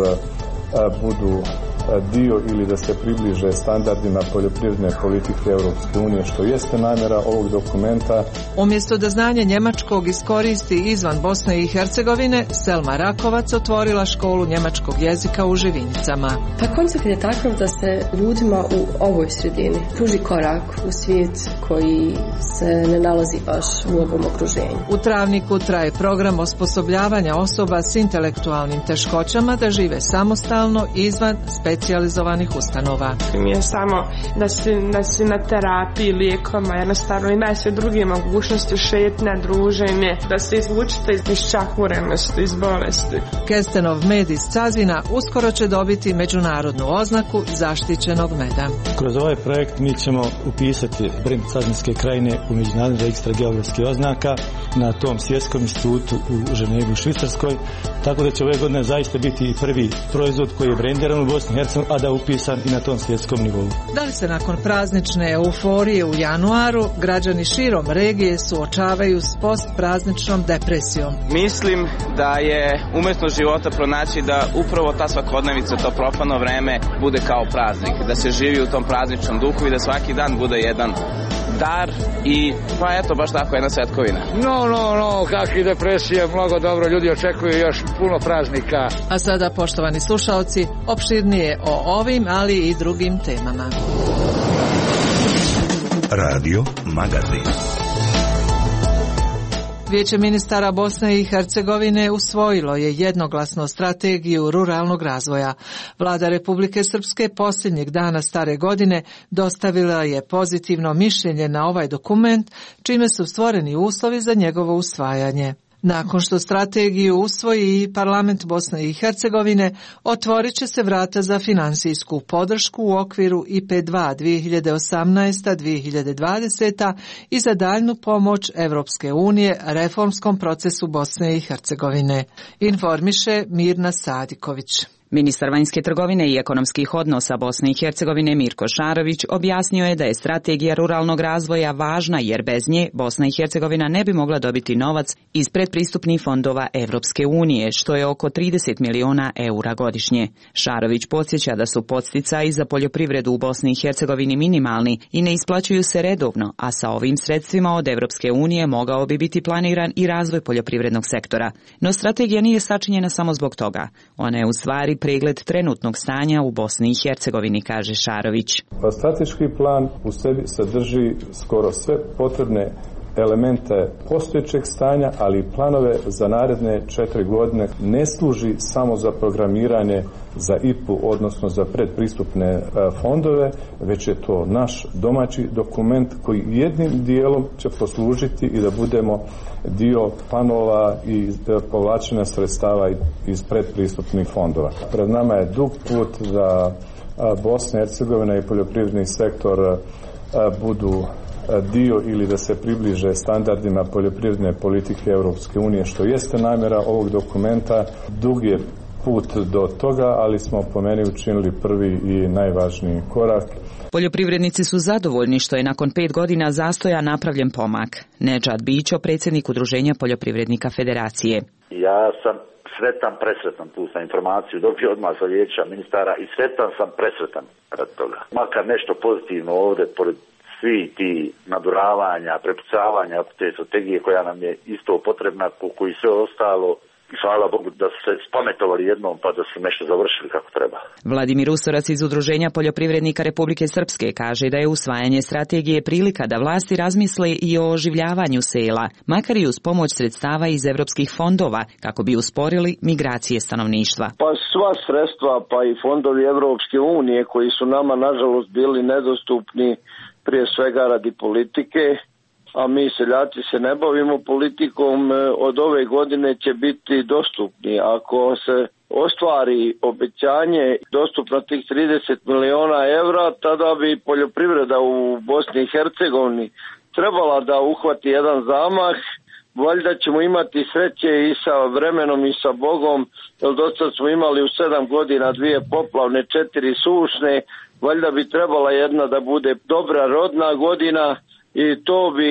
budu dio ili da se približe standardima poljoprivredne politike Europske unije, što jeste namjera ovog dokumenta. Umjesto da znanje njemačkog iskoristi izvan Bosne i Hercegovine, Selma Rakovac otvorila školu njemačkog jezika u Živinicama. Pa koncept je takav da se ljudima u ovoj sredini pruži korak u svijet koji se ne nalazi baš u ovom okruženju. U Travniku traje program osposobljavanja osoba s intelektualnim teškoćama da žive samostalno izvan specijalnih specijalizovanih ustanova. Mi je samo da si, da si na terapiji, lijekoma, jednostavno ima sve druge mogućnosti, šetnja, druženje, da se izvučite iz čahurenosti, iz bolesti. Kestenov med iz Cazina uskoro će dobiti međunarodnu oznaku zaštićenog meda. Kroz ovaj projekt mi ćemo upisati brend Cazinske krajine u međunarodni registar geografskih oznaka na tom svjetskom institutu u Ženevi u Švicarskoj, tako da će ove godine zaista biti prvi proizvod koji je brendiran u Bosni i Hercegovini, a da je upisan i na tom svjetskom nivou. Da li se nakon praznične euforije u januaru građani širom regije suočavaju s postprazničnom depresijom? Mislim da je umjetnost života pronaći da upravo ta svakodnevica, to profano vreme bude kao praznik, da se živi u tom prazničnom duhu i da svaki dan bude jedan dar i pa eto baš tako jedna svetkovina. No, no, no, kakvi depresije, mnogo dobro, ljudi očekuju još puno praznika. A sada, poštovani slušalci, opširnije o ovim, ali i drugim temama. Radio Magazin. Vijeće ministara Bosne i Hercegovine usvojilo je jednoglasno strategiju ruralnog razvoja. Vlada Republike Srpske posljednjeg dana stare godine dostavila je pozitivno mišljenje na ovaj dokument, čime su stvoreni uslovi za njegovo usvajanje. Nakon što strategiju usvoji i parlament Bosne i Hercegovine, otvorit će se vrata za finansijsku podršku u okviru I P dva dvije hiljade osamnaesta do dvije hiljade dvadeseta i za daljnu pomoć Evropske unije reformskom procesu Bosne i Hercegovine, informiše Mirna Sadiković. Ministar vanjske trgovine i ekonomskih odnosa Bosne i Hercegovine Mirko Šarović objasnio je da je strategija ruralnog razvoja važna jer bez nje Bosna i Hercegovina ne bi mogla dobiti novac iz predpristupnih fondova Evropske unije, što je oko trideset miliona eura godišnje. Šarović podsjeća da su podsticaji za poljoprivredu u Bosni i Hercegovini minimalni i ne isplaćuju se redovno, a sa ovim sredstvima od Evropske unije mogao bi biti planiran i razvoj poljoprivrednog sektora. No strategija nije sačinjena samo zbog toga. Ona je u stvari pregled trenutnog stanja u Bosni i Hercegovini, kaže Šarović. Pa strateški plan u sebi sadrži skoro sve potrebne elemente postojećeg stanja, ali i planove za naredne četiri godine. Ne služi samo za programiranje za I P U, odnosno za predpristupne fondove, već je to naš domaći dokument koji jednim dijelom će poslužiti i da budemo dio planova i povlačenja sredstava iz predpristupnih fondova. Pred nama je dug put da Bosna i Hercegovina i poljoprivredni sektor budu dio ili da se približe standardima poljoprivredne politike Europske unije, što jeste namjera ovog dokumenta. Dug je put do toga, ali smo po meni učinili prvi i najvažniji korak. Poljoprivrednici su zadovoljni što je nakon pet godina zastoja napravljen pomak. Nedžad Bićo, predsjednik Udruženja poljoprivrednika Federacije. Ja sam sretan, presretan, tu sam informaciju dobio odmah sa vijeća ministara i sretan sam, presretan rad toga. Makar nešto pozitivno ovdje, pored svi ti naduravanja, prepucavanja te strategije koja nam je isto potrebna, koji sve ostalo, hvala Bogu da su se spametovali jednom pa da su nešto završili kako treba. Vladimir Usorac iz Udruženja poljoprivrednika Republike Srpske kaže da je usvajanje strategije prilika da vlasti razmisle i o oživljavanju sela, makar i uz pomoć sredstava iz evropskih fondova, kako bi usporili migracije stanovništva. Pa sva sredstva, pa i fondovi Evropske unije koji su nama nažalost bili nedostupni prije svega radi politike, a mi seljaci se ne bavimo politikom, od ove godine će biti dostupni. Ako se ostvari obećanje dostupno tih trideset miliona evra, tada bi poljoprivreda u Bosni i Hercegovini trebala da uhvati jedan zamah. Valjda ćemo imati sreće i sa vremenom i sa Bogom, jer dosta smo imali u sedam godina dvije poplavne, četiri sušne. Valjda bi trebala jedna da bude dobra rodna godina, i to bi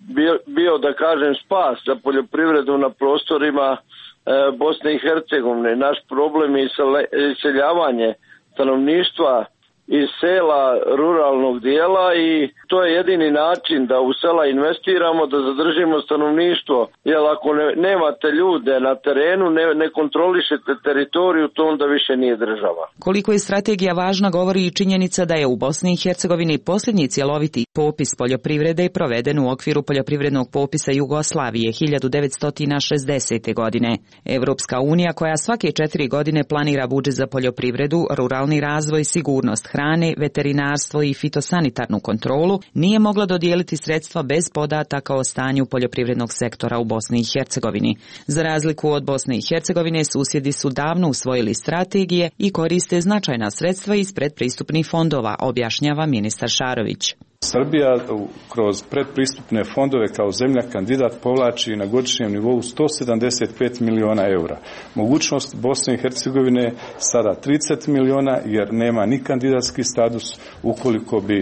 bio, da kažem, spas za poljoprivredu na prostorima e, Bosne i Hercegovine. Naš problem je iseljavanje stanovništva iz sela, ruralnog dijela, i to je jedini način da u sela investiramo, da zadržimo stanovništvo. Jer ako ne, nemate ljude na terenu, ne, ne kontrolišete teritoriju, to onda više nije država. Koliko je strategija važna govori i činjenica da je u Bosni i Hercegovini posljednji cjeloviti popis poljoprivrede proveden u okviru poljoprivrednog popisa Jugoslavije hiljadu devetsto šezdesete. godine. Evropska unija, koja svake četiri godine planira budžet za poljoprivredu, ruralni razvoj, sigurnost hrane, veterinarstvo i fitosanitarnu kontrolu, nije mogla dodijeliti sredstva bez podataka o stanju poljoprivrednog sektora u Bosni i Hercegovini. Za razliku od Bosne i Hercegovine, susjedi su davno usvojili strategije i koriste značajna sredstva iz predpristupnih fondova, objašnjava ministar Šarović. Srbija kroz predpristupne fondove kao zemlja kandidat povlači na godišnjem nivou sto sedamdeset pet miliona eura. Mogućnost Bosne i Hercegovine sada trideset miliona jer nema ni kandidatski status. Ukoliko bi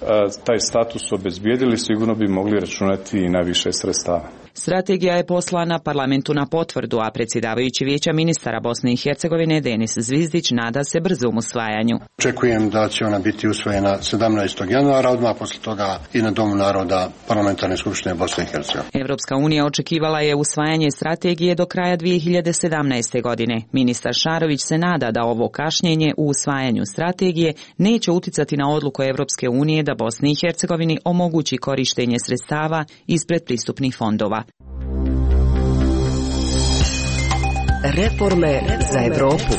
taj status obezbijedili, sigurno bi mogli računati i na više sredstava. Strategija je poslana parlamentu na potvrdu, a predsjedavajući vijeća ministara Bosne i Hercegovine Denis Zvizdić nada se brzom usvajanju. Očekujem da će ona biti usvojena sedamnaestog januara, odmah posle toga i na Domu naroda Parlamentarne skupštine Bosne i Hercegovine. Evropska unija očekivala je usvajanje strategije do kraja dvije hiljade sedamnaeste. godine. Ministar Šarović se nada da ovo kašnjenje u usvajanju strategije neće uticati na odluku Evropske unije da Bosni i Hercegovini omogući korištenje sredstava iz predpristupnih fondova. Reforme za Evropu.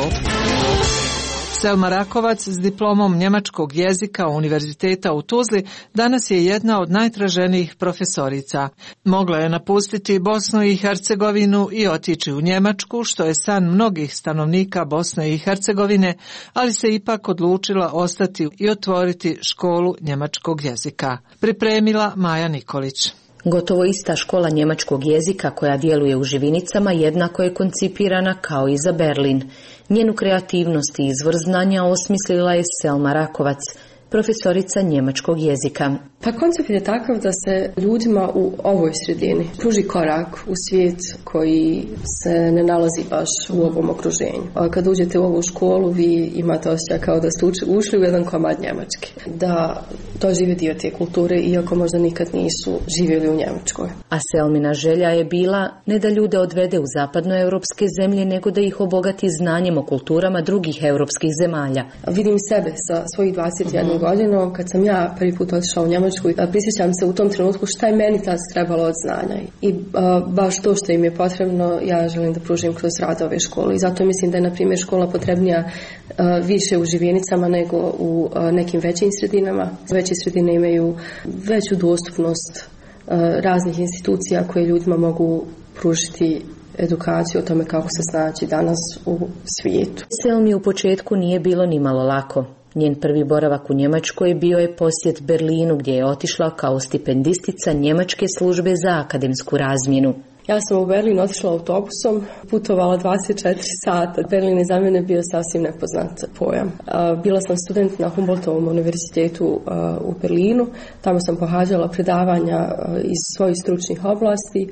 Selma Rakovac s diplomom njemačkog jezika Univerziteta u Tuzli danas je jedna od najtraženijih profesorica. Mogla je napustiti Bosnu i Hercegovinu i otići u Njemačku, što je san mnogih stanovnika Bosne i Hercegovine, ali se ipak odlučila ostati i otvoriti školu njemačkog jezika. Pripremila Maja Nikolić. Gotovo ista škola njemačkog jezika koja djeluje u Živinicama jednako je koncipirana kao i za Berlin. Njenu kreativnost i izvor znanja osmislila je Selma Rakovac, profesorica njemačkog jezika. Pa koncept je takav da se ljudima u ovoj sredini pruži korak u svijet koji se ne nalazi baš u ovom okruženju. A kad uđete u ovu školu, vi imate osjećaj kao da ste ušli u jedan komad njemački. Da dožive dio te kulture, iako možda nikad nisu živjeli u Njemačkoj. A Selmina želja je bila ne da ljude odvede u zapadnoevropske zemlje, nego da ih obogati znanjem o kulturama drugih europskih zemalja. Vidim sebe sa svojih dvadeset jedan godinom, kad sam ja prvi put otišla u Njemačku, prisjećam se u tom trenutku šta je meni tad trebalo od znanja. I a, baš to što im je potrebno, ja želim da pružim kroz rad ove škole. I zato mislim da je, na primjer, škola potrebnija a, više u Živinicama nego u a, nekim većim sredinama. Veće sredine imaju veću dostupnost a, raznih institucija koje ljudima mogu pružiti edukaciju o tome kako se snaći danas u svijetu. Selmi u početku nije bilo ni malo lako. Njen prvi boravak u Njemačkoj bio je posjet Berlinu, gdje je otišla kao stipendistica Njemačke službe za akademsku razmjenu. Ja sam u Berlin otišla autobusom, putovala dvadeset četiri sata. Berlin je za mene bio sasvim nepoznat pojam. Bila sam student na Humboldtovom univerzitetu u Berlinu. Tamo sam pohađala predavanja iz svojih stručnih oblasti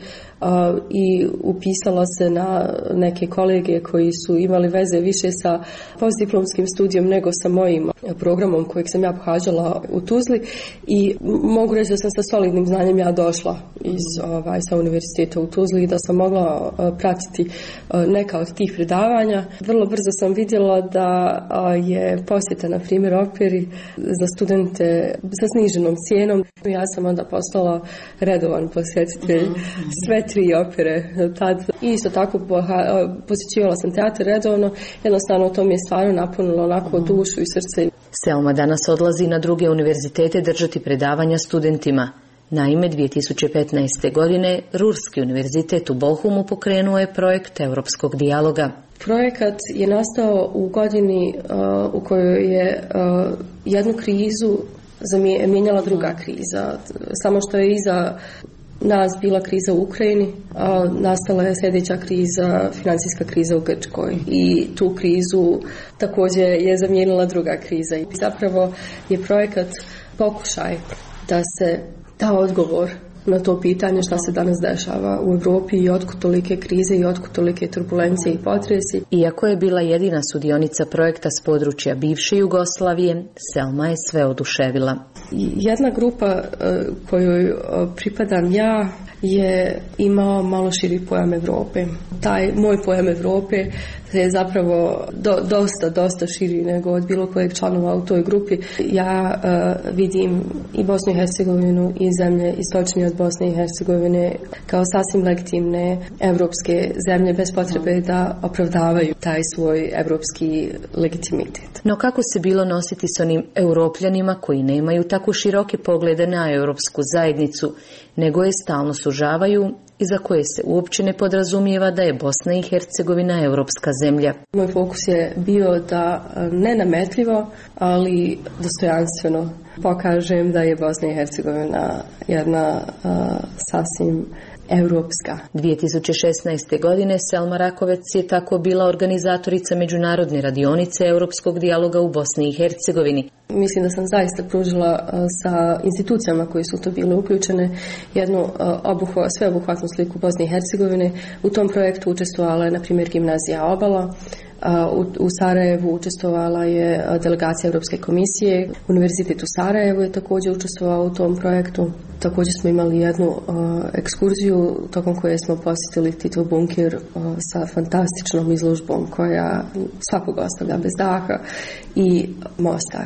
i upisala se na neke kolege koji su imali veze više sa postdiplomskim studijom nego sa mojim programom kojeg sam ja pohađala u Tuzli i mogu reći da sam sa solidnim znanjem ja došla iz ovaj, sa univerziteta u Tuzli i da sam mogla uh, pratiti uh, neka od tih predavanja. Vrlo brzo sam vidjela da uh, je posjeta, na primjer, operi za studente sa sniženom cijenom. Ja sam onda postala redovan posjetitelj sve tri opere tad. I isto tako posjećivala sam teatar redovno. Jednostavno to mi je stvarno napunilo onako dušu i srce. Selma danas odlazi na druge univerzitete držati predavanja studentima. Naime, dvije tisuće petnaeste. godine Ruhrski univerzitet u Bochumu pokrenuo je projekt europskog dijaloga. Projekat je nastao u godini uh, u kojoj je uh, jednu krizu zamijenjala druga kriza. Samo što je iza nas bila kriza u Ukrajini, a nastala je sljedeća kriza, financijska kriza u Grčkoj. I tu krizu također je zamijenila druga kriza. I zapravo je projekat pokušaj da se da odgovor na to pitanje šta se danas dešava u Europi i otkud tolike krize i otkud tolike turbulencije i potresi. Iako je bila jedina sudionica projekta s područja bivše Jugoslavije, Selma je sve oduševila. Jedna grupa kojoj pripadam ja je imao malo širi pojam Europe. Taj moj pojam Europe je zapravo do, dosta, dosta širi nego od bilo kojeg članova u toj grupi. Ja uh, vidim i Bosnu i Hercegovinu i zemlje istočnije od Bosne i Hercegovine kao sasvim legitimne evropske zemlje bez potrebe da opravdavaju taj svoj evropski legitimitet. No kako se bilo nositi s onim europljanima koji nemaju tako široke poglede na europsku zajednicu, nego je stalno sužavaju i za koje se uopće ne podrazumijeva da je Bosna i Hercegovina europska zemlja. Moj fokus je bio da nenametljivo, ali dostojanstveno pokažem da je Bosna i Hercegovina jedna uh, sasvim europska. dvije tisuće šesnaeste. godine Selma Rakovec je tako bila organizatorica međunarodne radionice europskog dijaloga u Bosni i Hercegovini. Mislim da sam zaista pružila uh, sa institucijama koje su to bile uključene jednu uh, obuhva, sveobuhvatnu sliku Bosne i Hercegovine. U tom projektu učestvovala je, na primjer, gimnazija Obala. U, u Sarajevu učestvovala je delegacija Europske komisije. Univerzitet u Sarajevu je također učestvovao u tom projektu. Također smo imali jednu uh, ekskurziju tokom koje smo posjetili Titov bunker uh, sa fantastičnom izložbom koja svakog ostavlja bez daha i Mostar.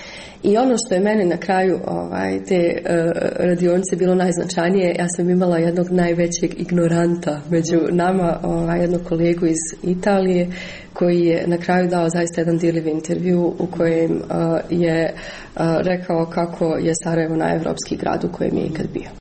I ono što je mene na kraju ovaj, te uh, radionice bilo najznačajnije, ja sam imala jednog najvećeg ignoranta među nama, ovaj, jednog kolegu iz Italije, koji je na kraju dao zaista jedan dirljiv intervju u kojem uh, je uh, rekao kako je Sarajevo najevropski grad u kojem je ikad bio.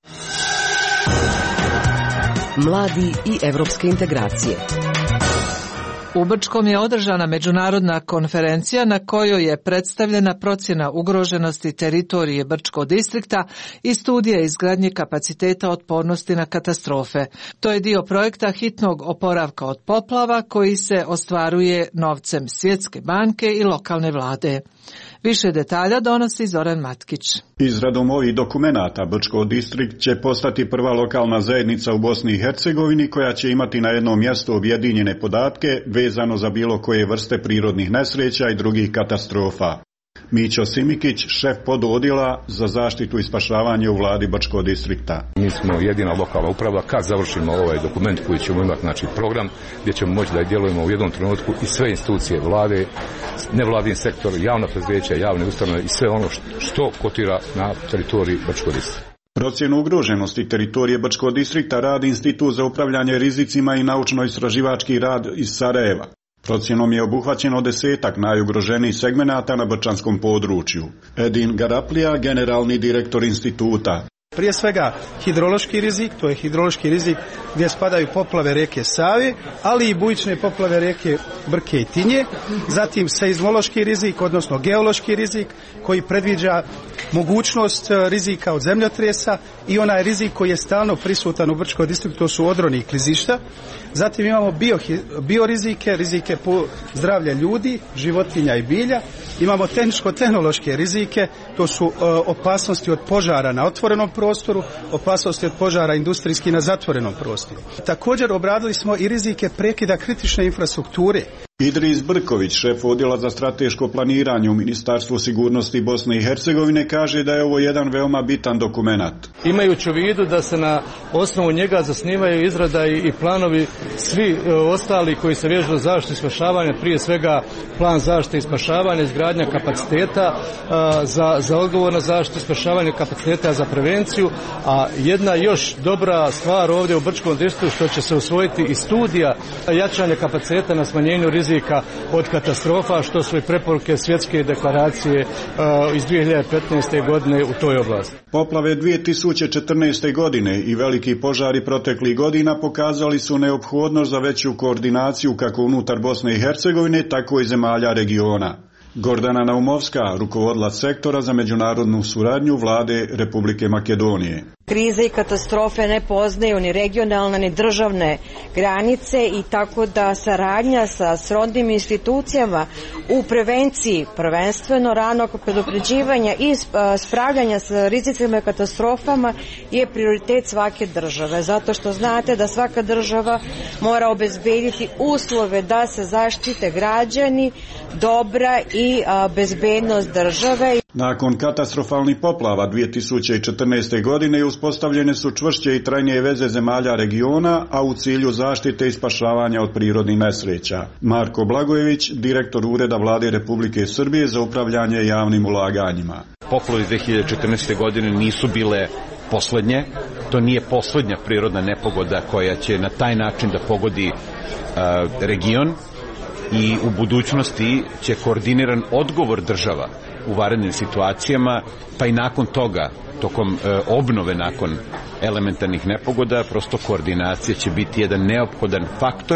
Mladi i evropske integracije. U Brčkom je održana međunarodna konferencija na kojoj je predstavljena procjena ugroženosti teritorije Brčkog distrikta i studija izgradnje kapaciteta otpornosti na katastrofe. To je dio projekta hitnog oporavka od poplava koji se ostvaruje novcem Svjetske banke i lokalne vlade. Više detalja donosi Zoran Matkić. Izradom ovih dokumenata Brčko distrikt će postati prva lokalna zajednica u Bosni i Hercegovini koja će imati na jednom mjestu objedinjene podatke vezano za bilo koje vrste prirodnih nesreća i drugih katastrofa. Mićo Simikić, šef pododjela za zaštitu i spašavanje u vladi Brčkog distrikta. Mi smo jedina lokalna uprava kad završimo ovaj dokument koji ćemo imati, znači program gdje ćemo moći da djelujemo u jednom trenutku i sve institucije vlade, nevladin sektor, javna preduzeća, javne ustanove i sve ono što kotira na teritoriji Brčkog distrikta. Procjenu ugroženosti teritorije Brčkog distrikta radi Institut za upravljanje rizicima i naučno-istraživački rad iz Sarajeva. Procjenom je obuhvaćeno desetak najugroženijih segmenata na brčanskom području. Edin Garaplija, generalni direktor instituta. Prije svega hidrološki rizik, to je hidrološki rizik gdje spadaju poplave rijeke Save, ali i bujične poplave rijeke Brke i Tinje. Zatim seizmološki rizik, odnosno geološki rizik koji predviđa mogućnost rizika od zemljotresa i onaj rizik koji je stalno prisutan u Brčkom distriktu, to su odroni i klizišta. Zatim imamo bio, biorizike, rizike po zdravlje ljudi, životinja i bilja. Imamo tehničko-tehnološke rizike, to su uh, opasnosti od požara na otvorenom prostoru, opasnosti od požara industrijski na zatvorenom prostoru. Također obradili smo i rizike prekida kritične infrastrukture. Idris Brković, šef odjela za strateško planiranje u Ministarstvu sigurnosti Bosne i Hercegovine, kaže da je ovo jedan veoma bitan dokumenat. Imajući u vidu da se na osnovu njega zasnivaju izrada i, i planovi svi e, ostali koji se vežu za zaštitu i spašavanje, prije svega plan zaštite i spašavanja, izgradnja kapaciteta a, za, za odgovor na zaštitu i spašavanje, kapaciteta za prevenciju, a jedna još dobra stvar ovdje u Brčkom distriktu što će se usvojiti i studija jačanja kapaciteta na smanjenju rizika od katastrofa, što su i preporuke svjetske deklaracije uh, iz dvije hiljade petnaeste. godine u toj oblasti. Poplave dvije tisuće četrnaeste. godine i veliki požari proteklih godina pokazali su neophodnost za veću koordinaciju kako unutar Bosne i Hercegovine, tako i zemalja regiona. Gordana Naumovska, rukovodilac sektora za međunarodnu suradnju vlade Republike Makedonije. Krize i katastrofe ne poznaju ni regionalne ni državne granice i tako da saradnja sa srodnim institucijama u prevenciji, prvenstveno ranog predupređivanja i spravljanja sa rizicima i katastrofama je prioritet svake države. Zato što znate da svaka država mora obezbediti uslove da se zaštite građani, dobra i a, bezbednost države. Nakon katastrofalnih poplava dvije tisuće četrnaeste. godine uspostavljene su čvršće i trajnije veze zemalja regiona, a u cilju zaštite i spašavanja od prirodnih nesreća. Marko Blagojević, direktor Ureda vlade Republike Srbije za upravljanje javnim ulaganjima. Poplave dvije hiljade četrnaeste. godine nisu bile poslednje. To nije poslednja prirodna nepogoda koja će na taj način da pogodi uh, region i u budućnosti će koordiniran odgovor država u vanrednim situacijama, pa i nakon toga, tokom e, obnove nakon elementarnih nepogoda, prosto koordinacija će biti jedan neophodan faktor.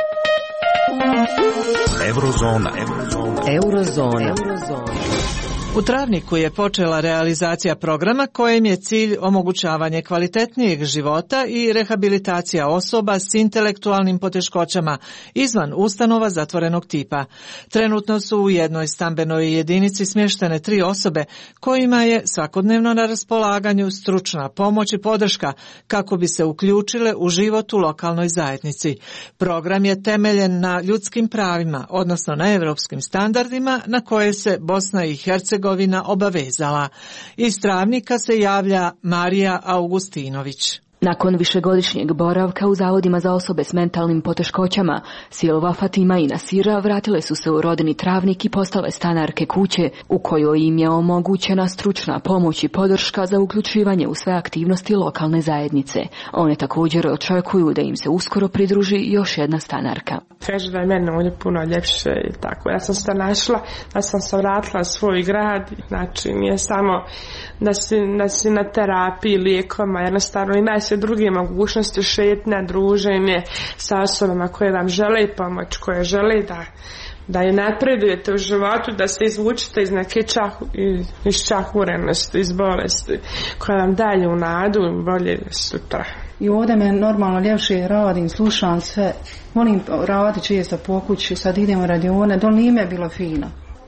Eurozona. Eurozona. Eurozona. U Travniku je počela realizacija programa kojem je cilj omogućavanje kvalitetnijeg života i rehabilitacija osoba s intelektualnim poteškoćama izvan ustanova zatvorenog tipa. Trenutno su u jednoj stambenoj jedinici smještene tri osobe kojima je svakodnevno na raspolaganju stručna pomoć i podrška kako bi se uključile u život u lokalnoj zajednici. Program je temeljen na ljudskim pravima, odnosno na europskim standardima na koje se Bosna i Hercegovina obavezala. Iz Travnika se javlja Marija Augustinović. Nakon višegodišnjeg boravka u zavodima za osobe s mentalnim poteškoćama, Silva, Fatima i Nasira vratile su se u rodni Travnik i postale stanarke kuće u kojoj im je omogućena stručna pomoć i podrška za uključivanje u sve aktivnosti lokalne zajednice. One također očekuju da im se uskoro pridruži još jedna stanarka. Kaže da je meni ovdje puno ljepše i tako. Ja sam se našla, da sam se vratila svoj grad, znači nije samo da si, da si na terapiji, lijekovima, jednostavno ima se druge mogućnosti šetnja, druženje sa osobama koje vam žele pomoć, koje žele da, da je napredujete u životu, da se izvučite iz neke čahu, iz čahurenosti, iz bolesti, koja vam dalje u nadu i bolje sutra. I ovdje me normalno ljepše radim, slušam sve, volim raditi često po kući, sad idem u radione, doli nije bilo fino.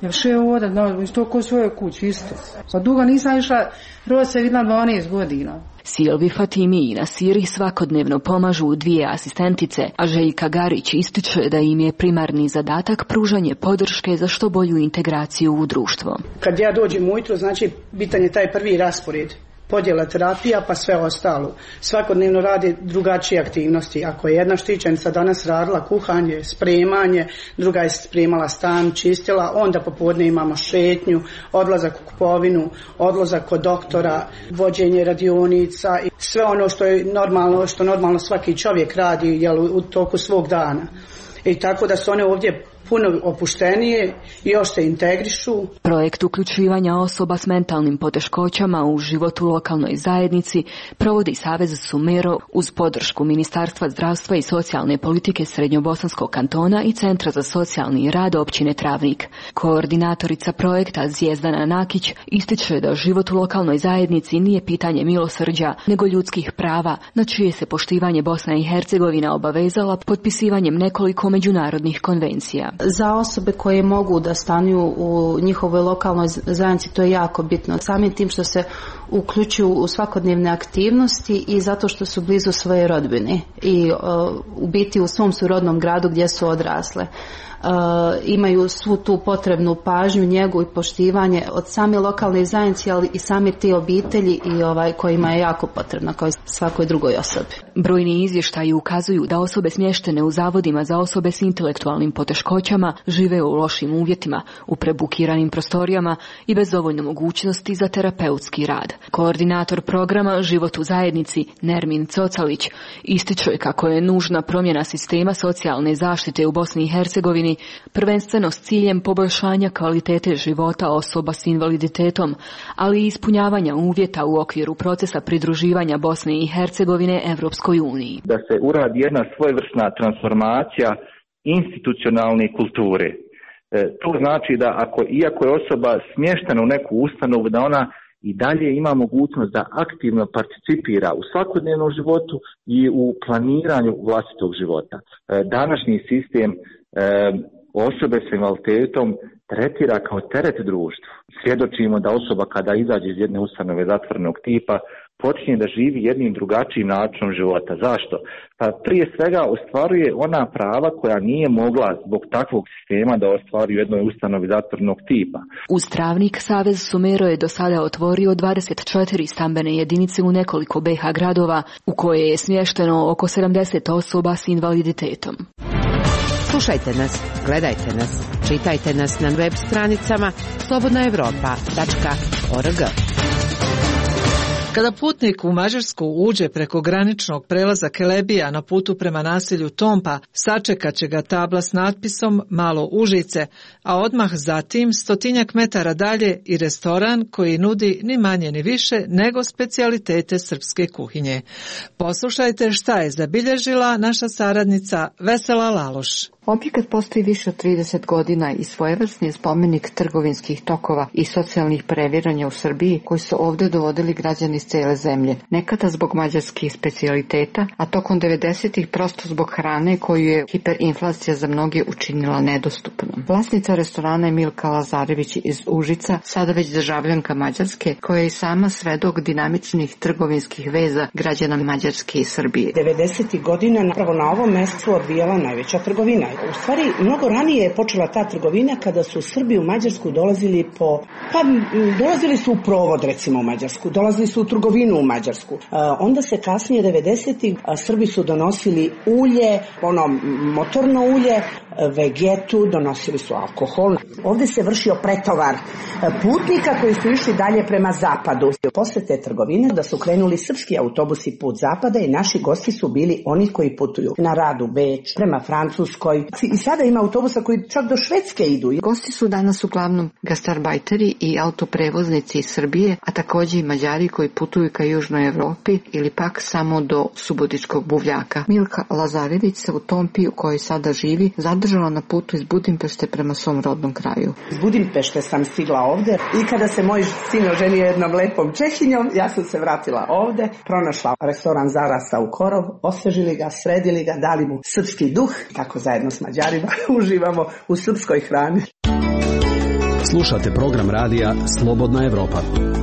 Jer še ovdje, no, isto ko svojoj kući, isto. Pa dugo nisam išla, rod se vidjela dvanaest godina. Silvi Fatimi i Nasiri svakodnevno pomažu dvije asistentice, a Željka Garić ističe da im je primarni zadatak pružanje podrške za što bolju integraciju u društvo. Kad ja dođem ujutro, znači bitan je taj prvi raspored. Podjela terapija pa sve ostalo. Svakodnevno radi drugačije aktivnosti. Ako je jedna štićenica danas radila kuhanje, spremanje, druga je spremala stan, čistila, onda popodne imamo šetnju, odlazak u kupovinu, odlazak kod doktora, vođenje radionica i sve ono što je normalno, što normalno svaki čovjek radi, jel, u toku svog dana. I tako da su one ovdje puno opuštenije i još se integrišu. Projekt uključivanja osoba s mentalnim poteškoćama u život u lokalnoj zajednici provodi Savez Sumero uz podršku Ministarstva zdravstva i socijalne politike Srednjobosanskog kantona i Centra za socijalni rad općine Travnik. Koordinatorica projekta Zvijezdana Nakić ističe da život u lokalnoj zajednici nije pitanje milosrđa, nego ljudskih prava, na čije se poštivanje Bosna i Hercegovina obavezala potpisivanjem nekoliko međunarodnih konvencija. Za osobe koje mogu da stanuju u njihovoj lokalnoj zajednici to je jako bitno. Samim tim što se uključuju u svakodnevne aktivnosti i zato što su blizu svoje rodbine i uh, u biti u svom su rodnom gradu gdje su odrasle. Uh, imaju svu tu potrebnu pažnju, njegu i poštivanje od same lokalne zajednice, ali i same te obitelji i ovaj kojima je jako potrebna kao i svakoj drugoj osobi. Brojni izvještaji ukazuju da osobe smještene u zavodima za osobe s intelektualnim poteškoćama žive u lošim uvjetima, u prebukiranim prostorijama i bez dovoljno mogućnosti za terapeutski rad. Koordinator programa Život u zajednici Nermin Cocalić ističe kako je nužna promjena sistema socijalne zaštite u Bosni i Hercegovini, prvenstveno s ciljem poboljšanja kvalitete života osoba s invaliditetom, ali i ispunjavanja uvjeta u okviru procesa pridruživanja Bosne i Hercegovine Evropskoj uniji. Da se uradi jedna svojevrsna transformacija institucionalne kulture. E, to znači da ako, iako je osoba smještena u neku ustanovu, da ona i dalje ima mogućnost da aktivno participira u svakodnevnom životu i u planiranju vlastitog života. E, današnji sistem e, osobe s invaliditetom tretira kao teret društva. Svjedočimo da osoba kada izađe iz jedne ustanove zatvorenog tipa počinje da živi jednim drugačijim načinom života. Zašto? Pa prije svega ostvaruje ona prava koja nije mogla zbog takvog sistema da ostvari u jednoj ustanovi zatvorenog tipa. Uz Travnik Savez Sumero je do sada otvorio dvadeset četiri stambene jedinice u nekoliko B iH gradova u koje je smješteno oko sedamdeset osoba s invaliditetom. Slušajte nas, gledajte nas, čitajte nas na web stranicama slobodna evropa tačka org. Kada putnik u Mađarsku uđe preko graničnog prelaza Kelebija na putu prema naselju Tompa, sačekat će ga tabla s natpisom Malo Užice, a odmah zatim stotinjak metara dalje i restoran koji nudi ni manje ni više nego specijalitete srpske kuhinje. Poslušajte šta je zabilježila naša saradnica Vesela Laloš. Objekat postoji više od trideset godina i svojevrsni je spomenik trgovinskih tokova i socijalnih previranja u Srbiji koji su ovdje dovodili građani iz cijele zemlje. Nekada zbog mađarskih specijaliteta, a tokom devedesetih prosto zbog hrane koju je hiperinflacija za mnoge učinila nedostupnom. Vlasnica restorana je Milka Lazarević iz Užica, sada već državljanka Mađarske, koja je i sama svedok dinamičnih trgovinskih veza građana Mađarske i Srbije. devedesetih godina napravo na ovom mjestu odvijala najveća trgovina. U stvari, mnogo ranije je počela ta trgovina kada su Srbi u Mađarsku dolazili po, pa dolazili su u provod recimo u Mađarsku, dolazili su u trgovinu u Mađarsku. A, onda se kasnije devedesetih Srbi su donosili ulje, ono motorno ulje, vegetu, donosili su alkohol. Ovdje se vršio pretovar putnika koji su išli dalje prema zapadu. Posle te trgovine da su krenuli srpski autobusi put zapada i naši gosti su bili oni koji putuju na rad u Beč, prema Francuskoj. I sada ima autobusa koji čak do Švedske idu. Gosti su danas uglavnom gastarbajteri i autoprevoznici iz Srbije, a također i Mađari koji putuju ka Južnoj Evropi ili pak samo do Subotičkog buvljaka. Milka Lazarević se u Tompi u kojoj sada živi zadržala na putu iz Budimpešte prema svom rodnom kraju. Iz Budimpešte sam stigla ovdje i kada se moj sin oženio jednom lepom Čehinjom, ja sam se vratila ovdje, pronašla restoran Zarasa u Korov, osvežili ga, sredili ga, dali mu srpski duh, tako zajedno s Mađarima uživamo u srpskoj hrani. Slušate program radija Slobodna Evropa.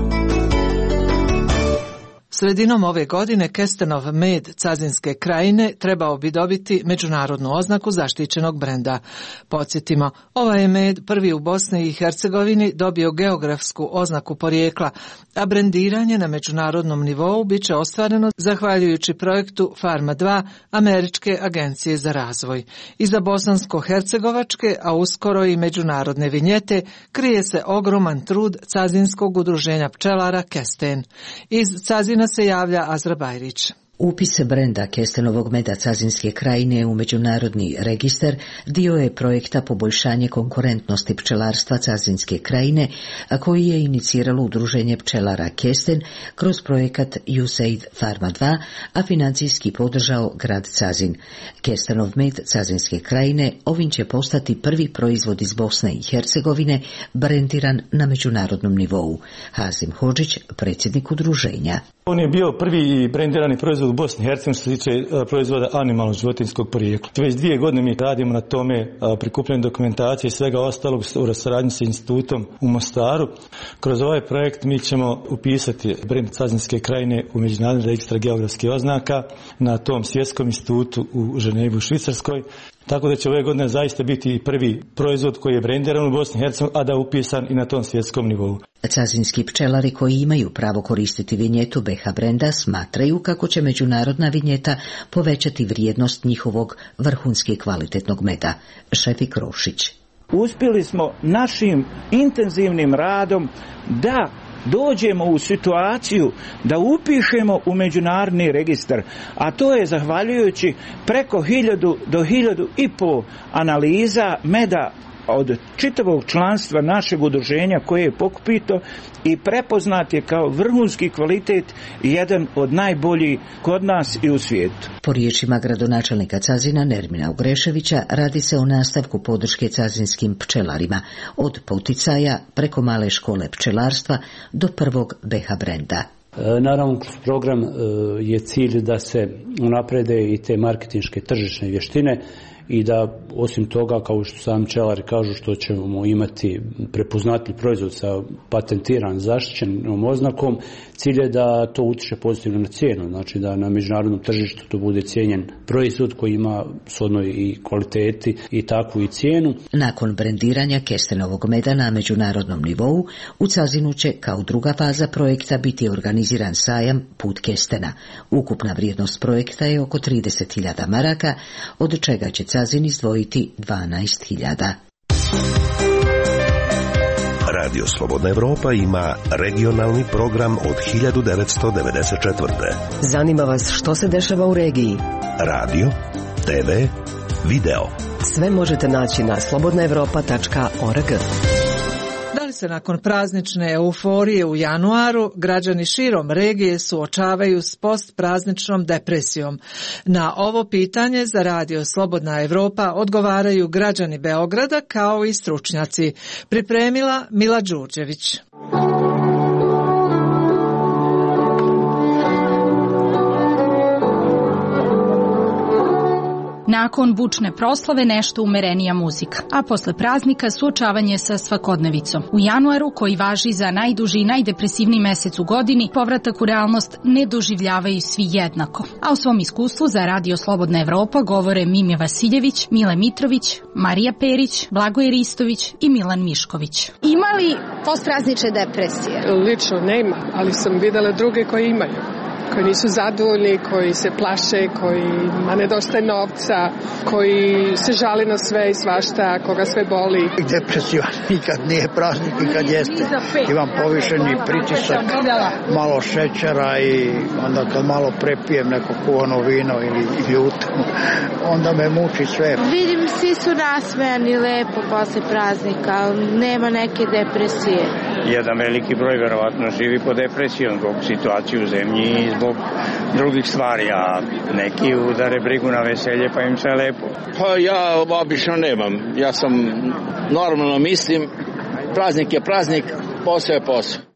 Sredinom ove godine kestenov med Cazinske krajine trebao bi dobiti međunarodnu oznaku zaštićenog brenda. Podsjetimo, ovaj je med prvi u Bosni i Hercegovini dobio geografsku oznaku porijekla, a brendiranje na međunarodnom nivou bit će ostvareno zahvaljujući projektu Farma dva Američke agencije za razvoj. Iza bosansko-hercegovačke, a uskoro i međunarodne vinjete, krije se ogroman trud Cazinskog udruženja pčelara Kesten. Iz Cazina se javlja Azra Bajrić. Upis brenda kestenovog meda Cazinske krajine u međunarodni registar dio je projekta poboljšanje konkurentnosti pčelarstva Cazinske krajine, a koji je iniciralo udruženje pčelara Kesten kroz projekat U S A I D Farma dva, a financijski podržao grad Cazin. Kestenov med Cazinske krajine ovim će postati prvi proizvod iz Bosne i Hercegovine brendiran na međunarodnom nivou. Hazim Hodžić, predsjednik udruženja. On je bio prvi brendirani proizvod u Bosni i Hercegovini što se tiče proizvoda animalnog životinjskog porijekla. Već dvije godine mi radimo na tome, prikupljenju dokumentacije i svega ostalog u saradnji sa institutom u Mostaru. Kroz ovaj projekt mi ćemo upisati brend Cazinske krajine u međunarodni registar geografskih oznaka na tom svjetskom institutu u Ženevi u Švicarskoj. Tako da će ove godine zaista biti prvi proizvod koji je brendiran u Bosni i Hercegovini, a da je upisan i na tom svjetskom nivou. Cazinski pčelari koji imaju pravo koristiti vinjetu B H brenda smatraju kako će međunarodna vinjeta povećati vrijednost njihovog vrhunski kvalitetnog meda. Šefik Rošić. Uspjeli smo našim intenzivnim radom da dođemo u situaciju da upišemo u međunarodni registar, a to je zahvaljujući preko hiljadu do hiljadu i pol analiza meda od čitavog članstva našeg udruženja koje je pokupito i prepoznat je kao vrhunski kvalitet i jedan od najboljih kod nas i u svijetu. Po riječima gradonačelnika Cazina Nermina Ugreševića radi se o nastavku podrške cazinskim pčelarima od poticaja preko male škole pčelarstva do prvog B H brenda. Naravno, kroz program je cilj da se unaprede i te marketinške tržišne vještine i da osim toga, kao što sami pčelari kažu, što ćemo imati prepoznatljiv proizvod sa patentiran zaštićenom oznakom, cilj je da to utiče pozitivno na cijenu, znači da na međunarodnom tržištu to bude cijenjen proizvod koji ima shodno i kvaliteti i takvu i cijenu. Nakon brendiranja kestenovog meda na međunarodnom nivou, u Cazinu će kao druga faza projekta biti organiziran sajam Put kestena. Ukupna vrijednost projekta je oko trideset hiljada maraka, od čega će Cazin izdvojiti dvanaest hiljada. Radio Slobodna Evropa ima regionalni program od hiljadu devetsto devedeset četvrte. Zanima vas što se dešava u regiji? Radio, te ve, video. Sve možete naći na slobodna evropa tačka org. Da li se nakon praznične euforije u januaru građani širom regije suočavaju s postprazničnom depresijom? Na ovo pitanje za Radio Slobodna Evropa odgovaraju građani Beograda kao i stručnjaci. Pripremila Mila Đurđević. Nakon bučne proslave nešto umerenija muzika, a posle praznika suočavanje sa svakodnevicom. U januaru, koji važi za najduži i najdepresivniji mesec u godini, povratak u realnost ne doživljavaju svi jednako. A o svom iskustvu za Radio Slobodna Evropa govore Mimija Vasiljević, Mile Mitrović, Marija Perić, Blagoje Ristović i Milan Mišković. Ima li postpraznične depresije? Lično nema, ali sam videla druge koji imaju. Koji nisu zadovoljni, koji se plaše, kojima nedostaje novca, koji se žali na sve i svašta, koga sve boli. Depresija nikad nije praznik i kad jeste. Imam povišeni pritisak, malo šećera i onda kad malo prepijem neko kuvano vino ili ljuto, onda me muči sve. Vidim, svi su nasmejani lepo posle praznika, nema neke depresije. Jedan veliki broj verovatno živi pod depresijom zbog situacije u zemlji i zbog drugih stvari, a neki udare brigu na veselje pa im sve lepo. Pa ja obično nemam. Ja sam normalno mislim, praznik je praznik, posao je posao.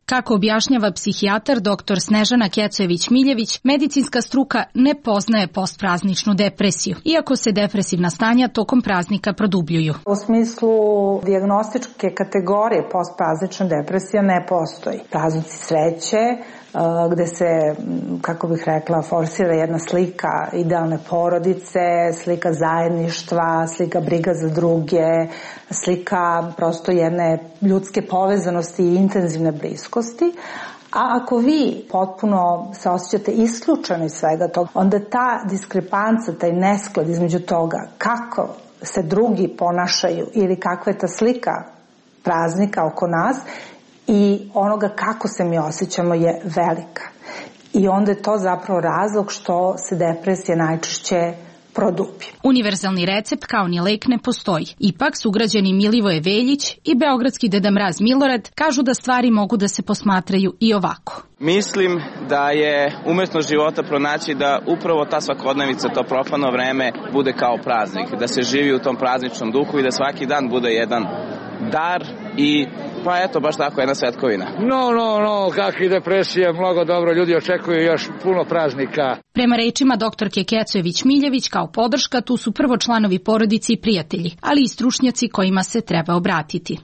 Kako objašnjava psihijatar dr Snežana Kecojević-Miljević, medicinska struka ne poznaje postprazničnu depresiju, iako se depresivna stanja tokom praznika produbljuju. U smislu dijagnostičke kategorije postpraznična depresija ne postoji. Praznici sreće, gde se, kako bih rekla, forsira jedna slika idealne porodice, slika zajedništva, slika briga za druge, slika prosto jedne ljudske povezanosti i intenzivne bliskosti. A ako vi potpuno se osjećate isključeni iz svega toga, onda ta diskrepanca, taj nesklad između toga kako se drugi ponašaju ili kakva je ta slika praznika oko nas i onoga kako se mi osjećamo je velika. I onda je to zapravo razlog što se depresija najčešće produbi. Univerzalni recept kao ni lek ne postoji. Ipak sugrađani Milivoje Veljić i beogradski Deda Mraz Milorad kažu da stvari mogu da se posmatraju i ovako. Mislim da je umestnost života pronaći da upravo ta svakodnevica, to profano vreme bude kao praznik, da se živi u tom prazničnom duhu i da svaki dan bude jedan dar i pa eto, baš tako jedna svetkovina. No, no, no, kakvi depresije, mnogo dobro, ljudi očekuju još puno praznika. Prema rečima doktorke Kecojević-Miljević, kao podrška tu su prvo članovi porodice i prijatelji, ali i stručnjaci kojima se treba obratiti.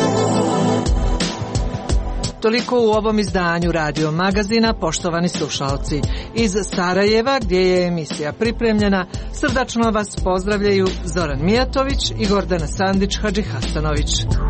Toliko u ovom izdanju Radio Magazina, poštovani slušalci. Iz Sarajeva, gdje je emisija pripremljena, srdačno vas pozdravljaju Zoran Mijatović i Gordana Sandić-Hadžihasanović.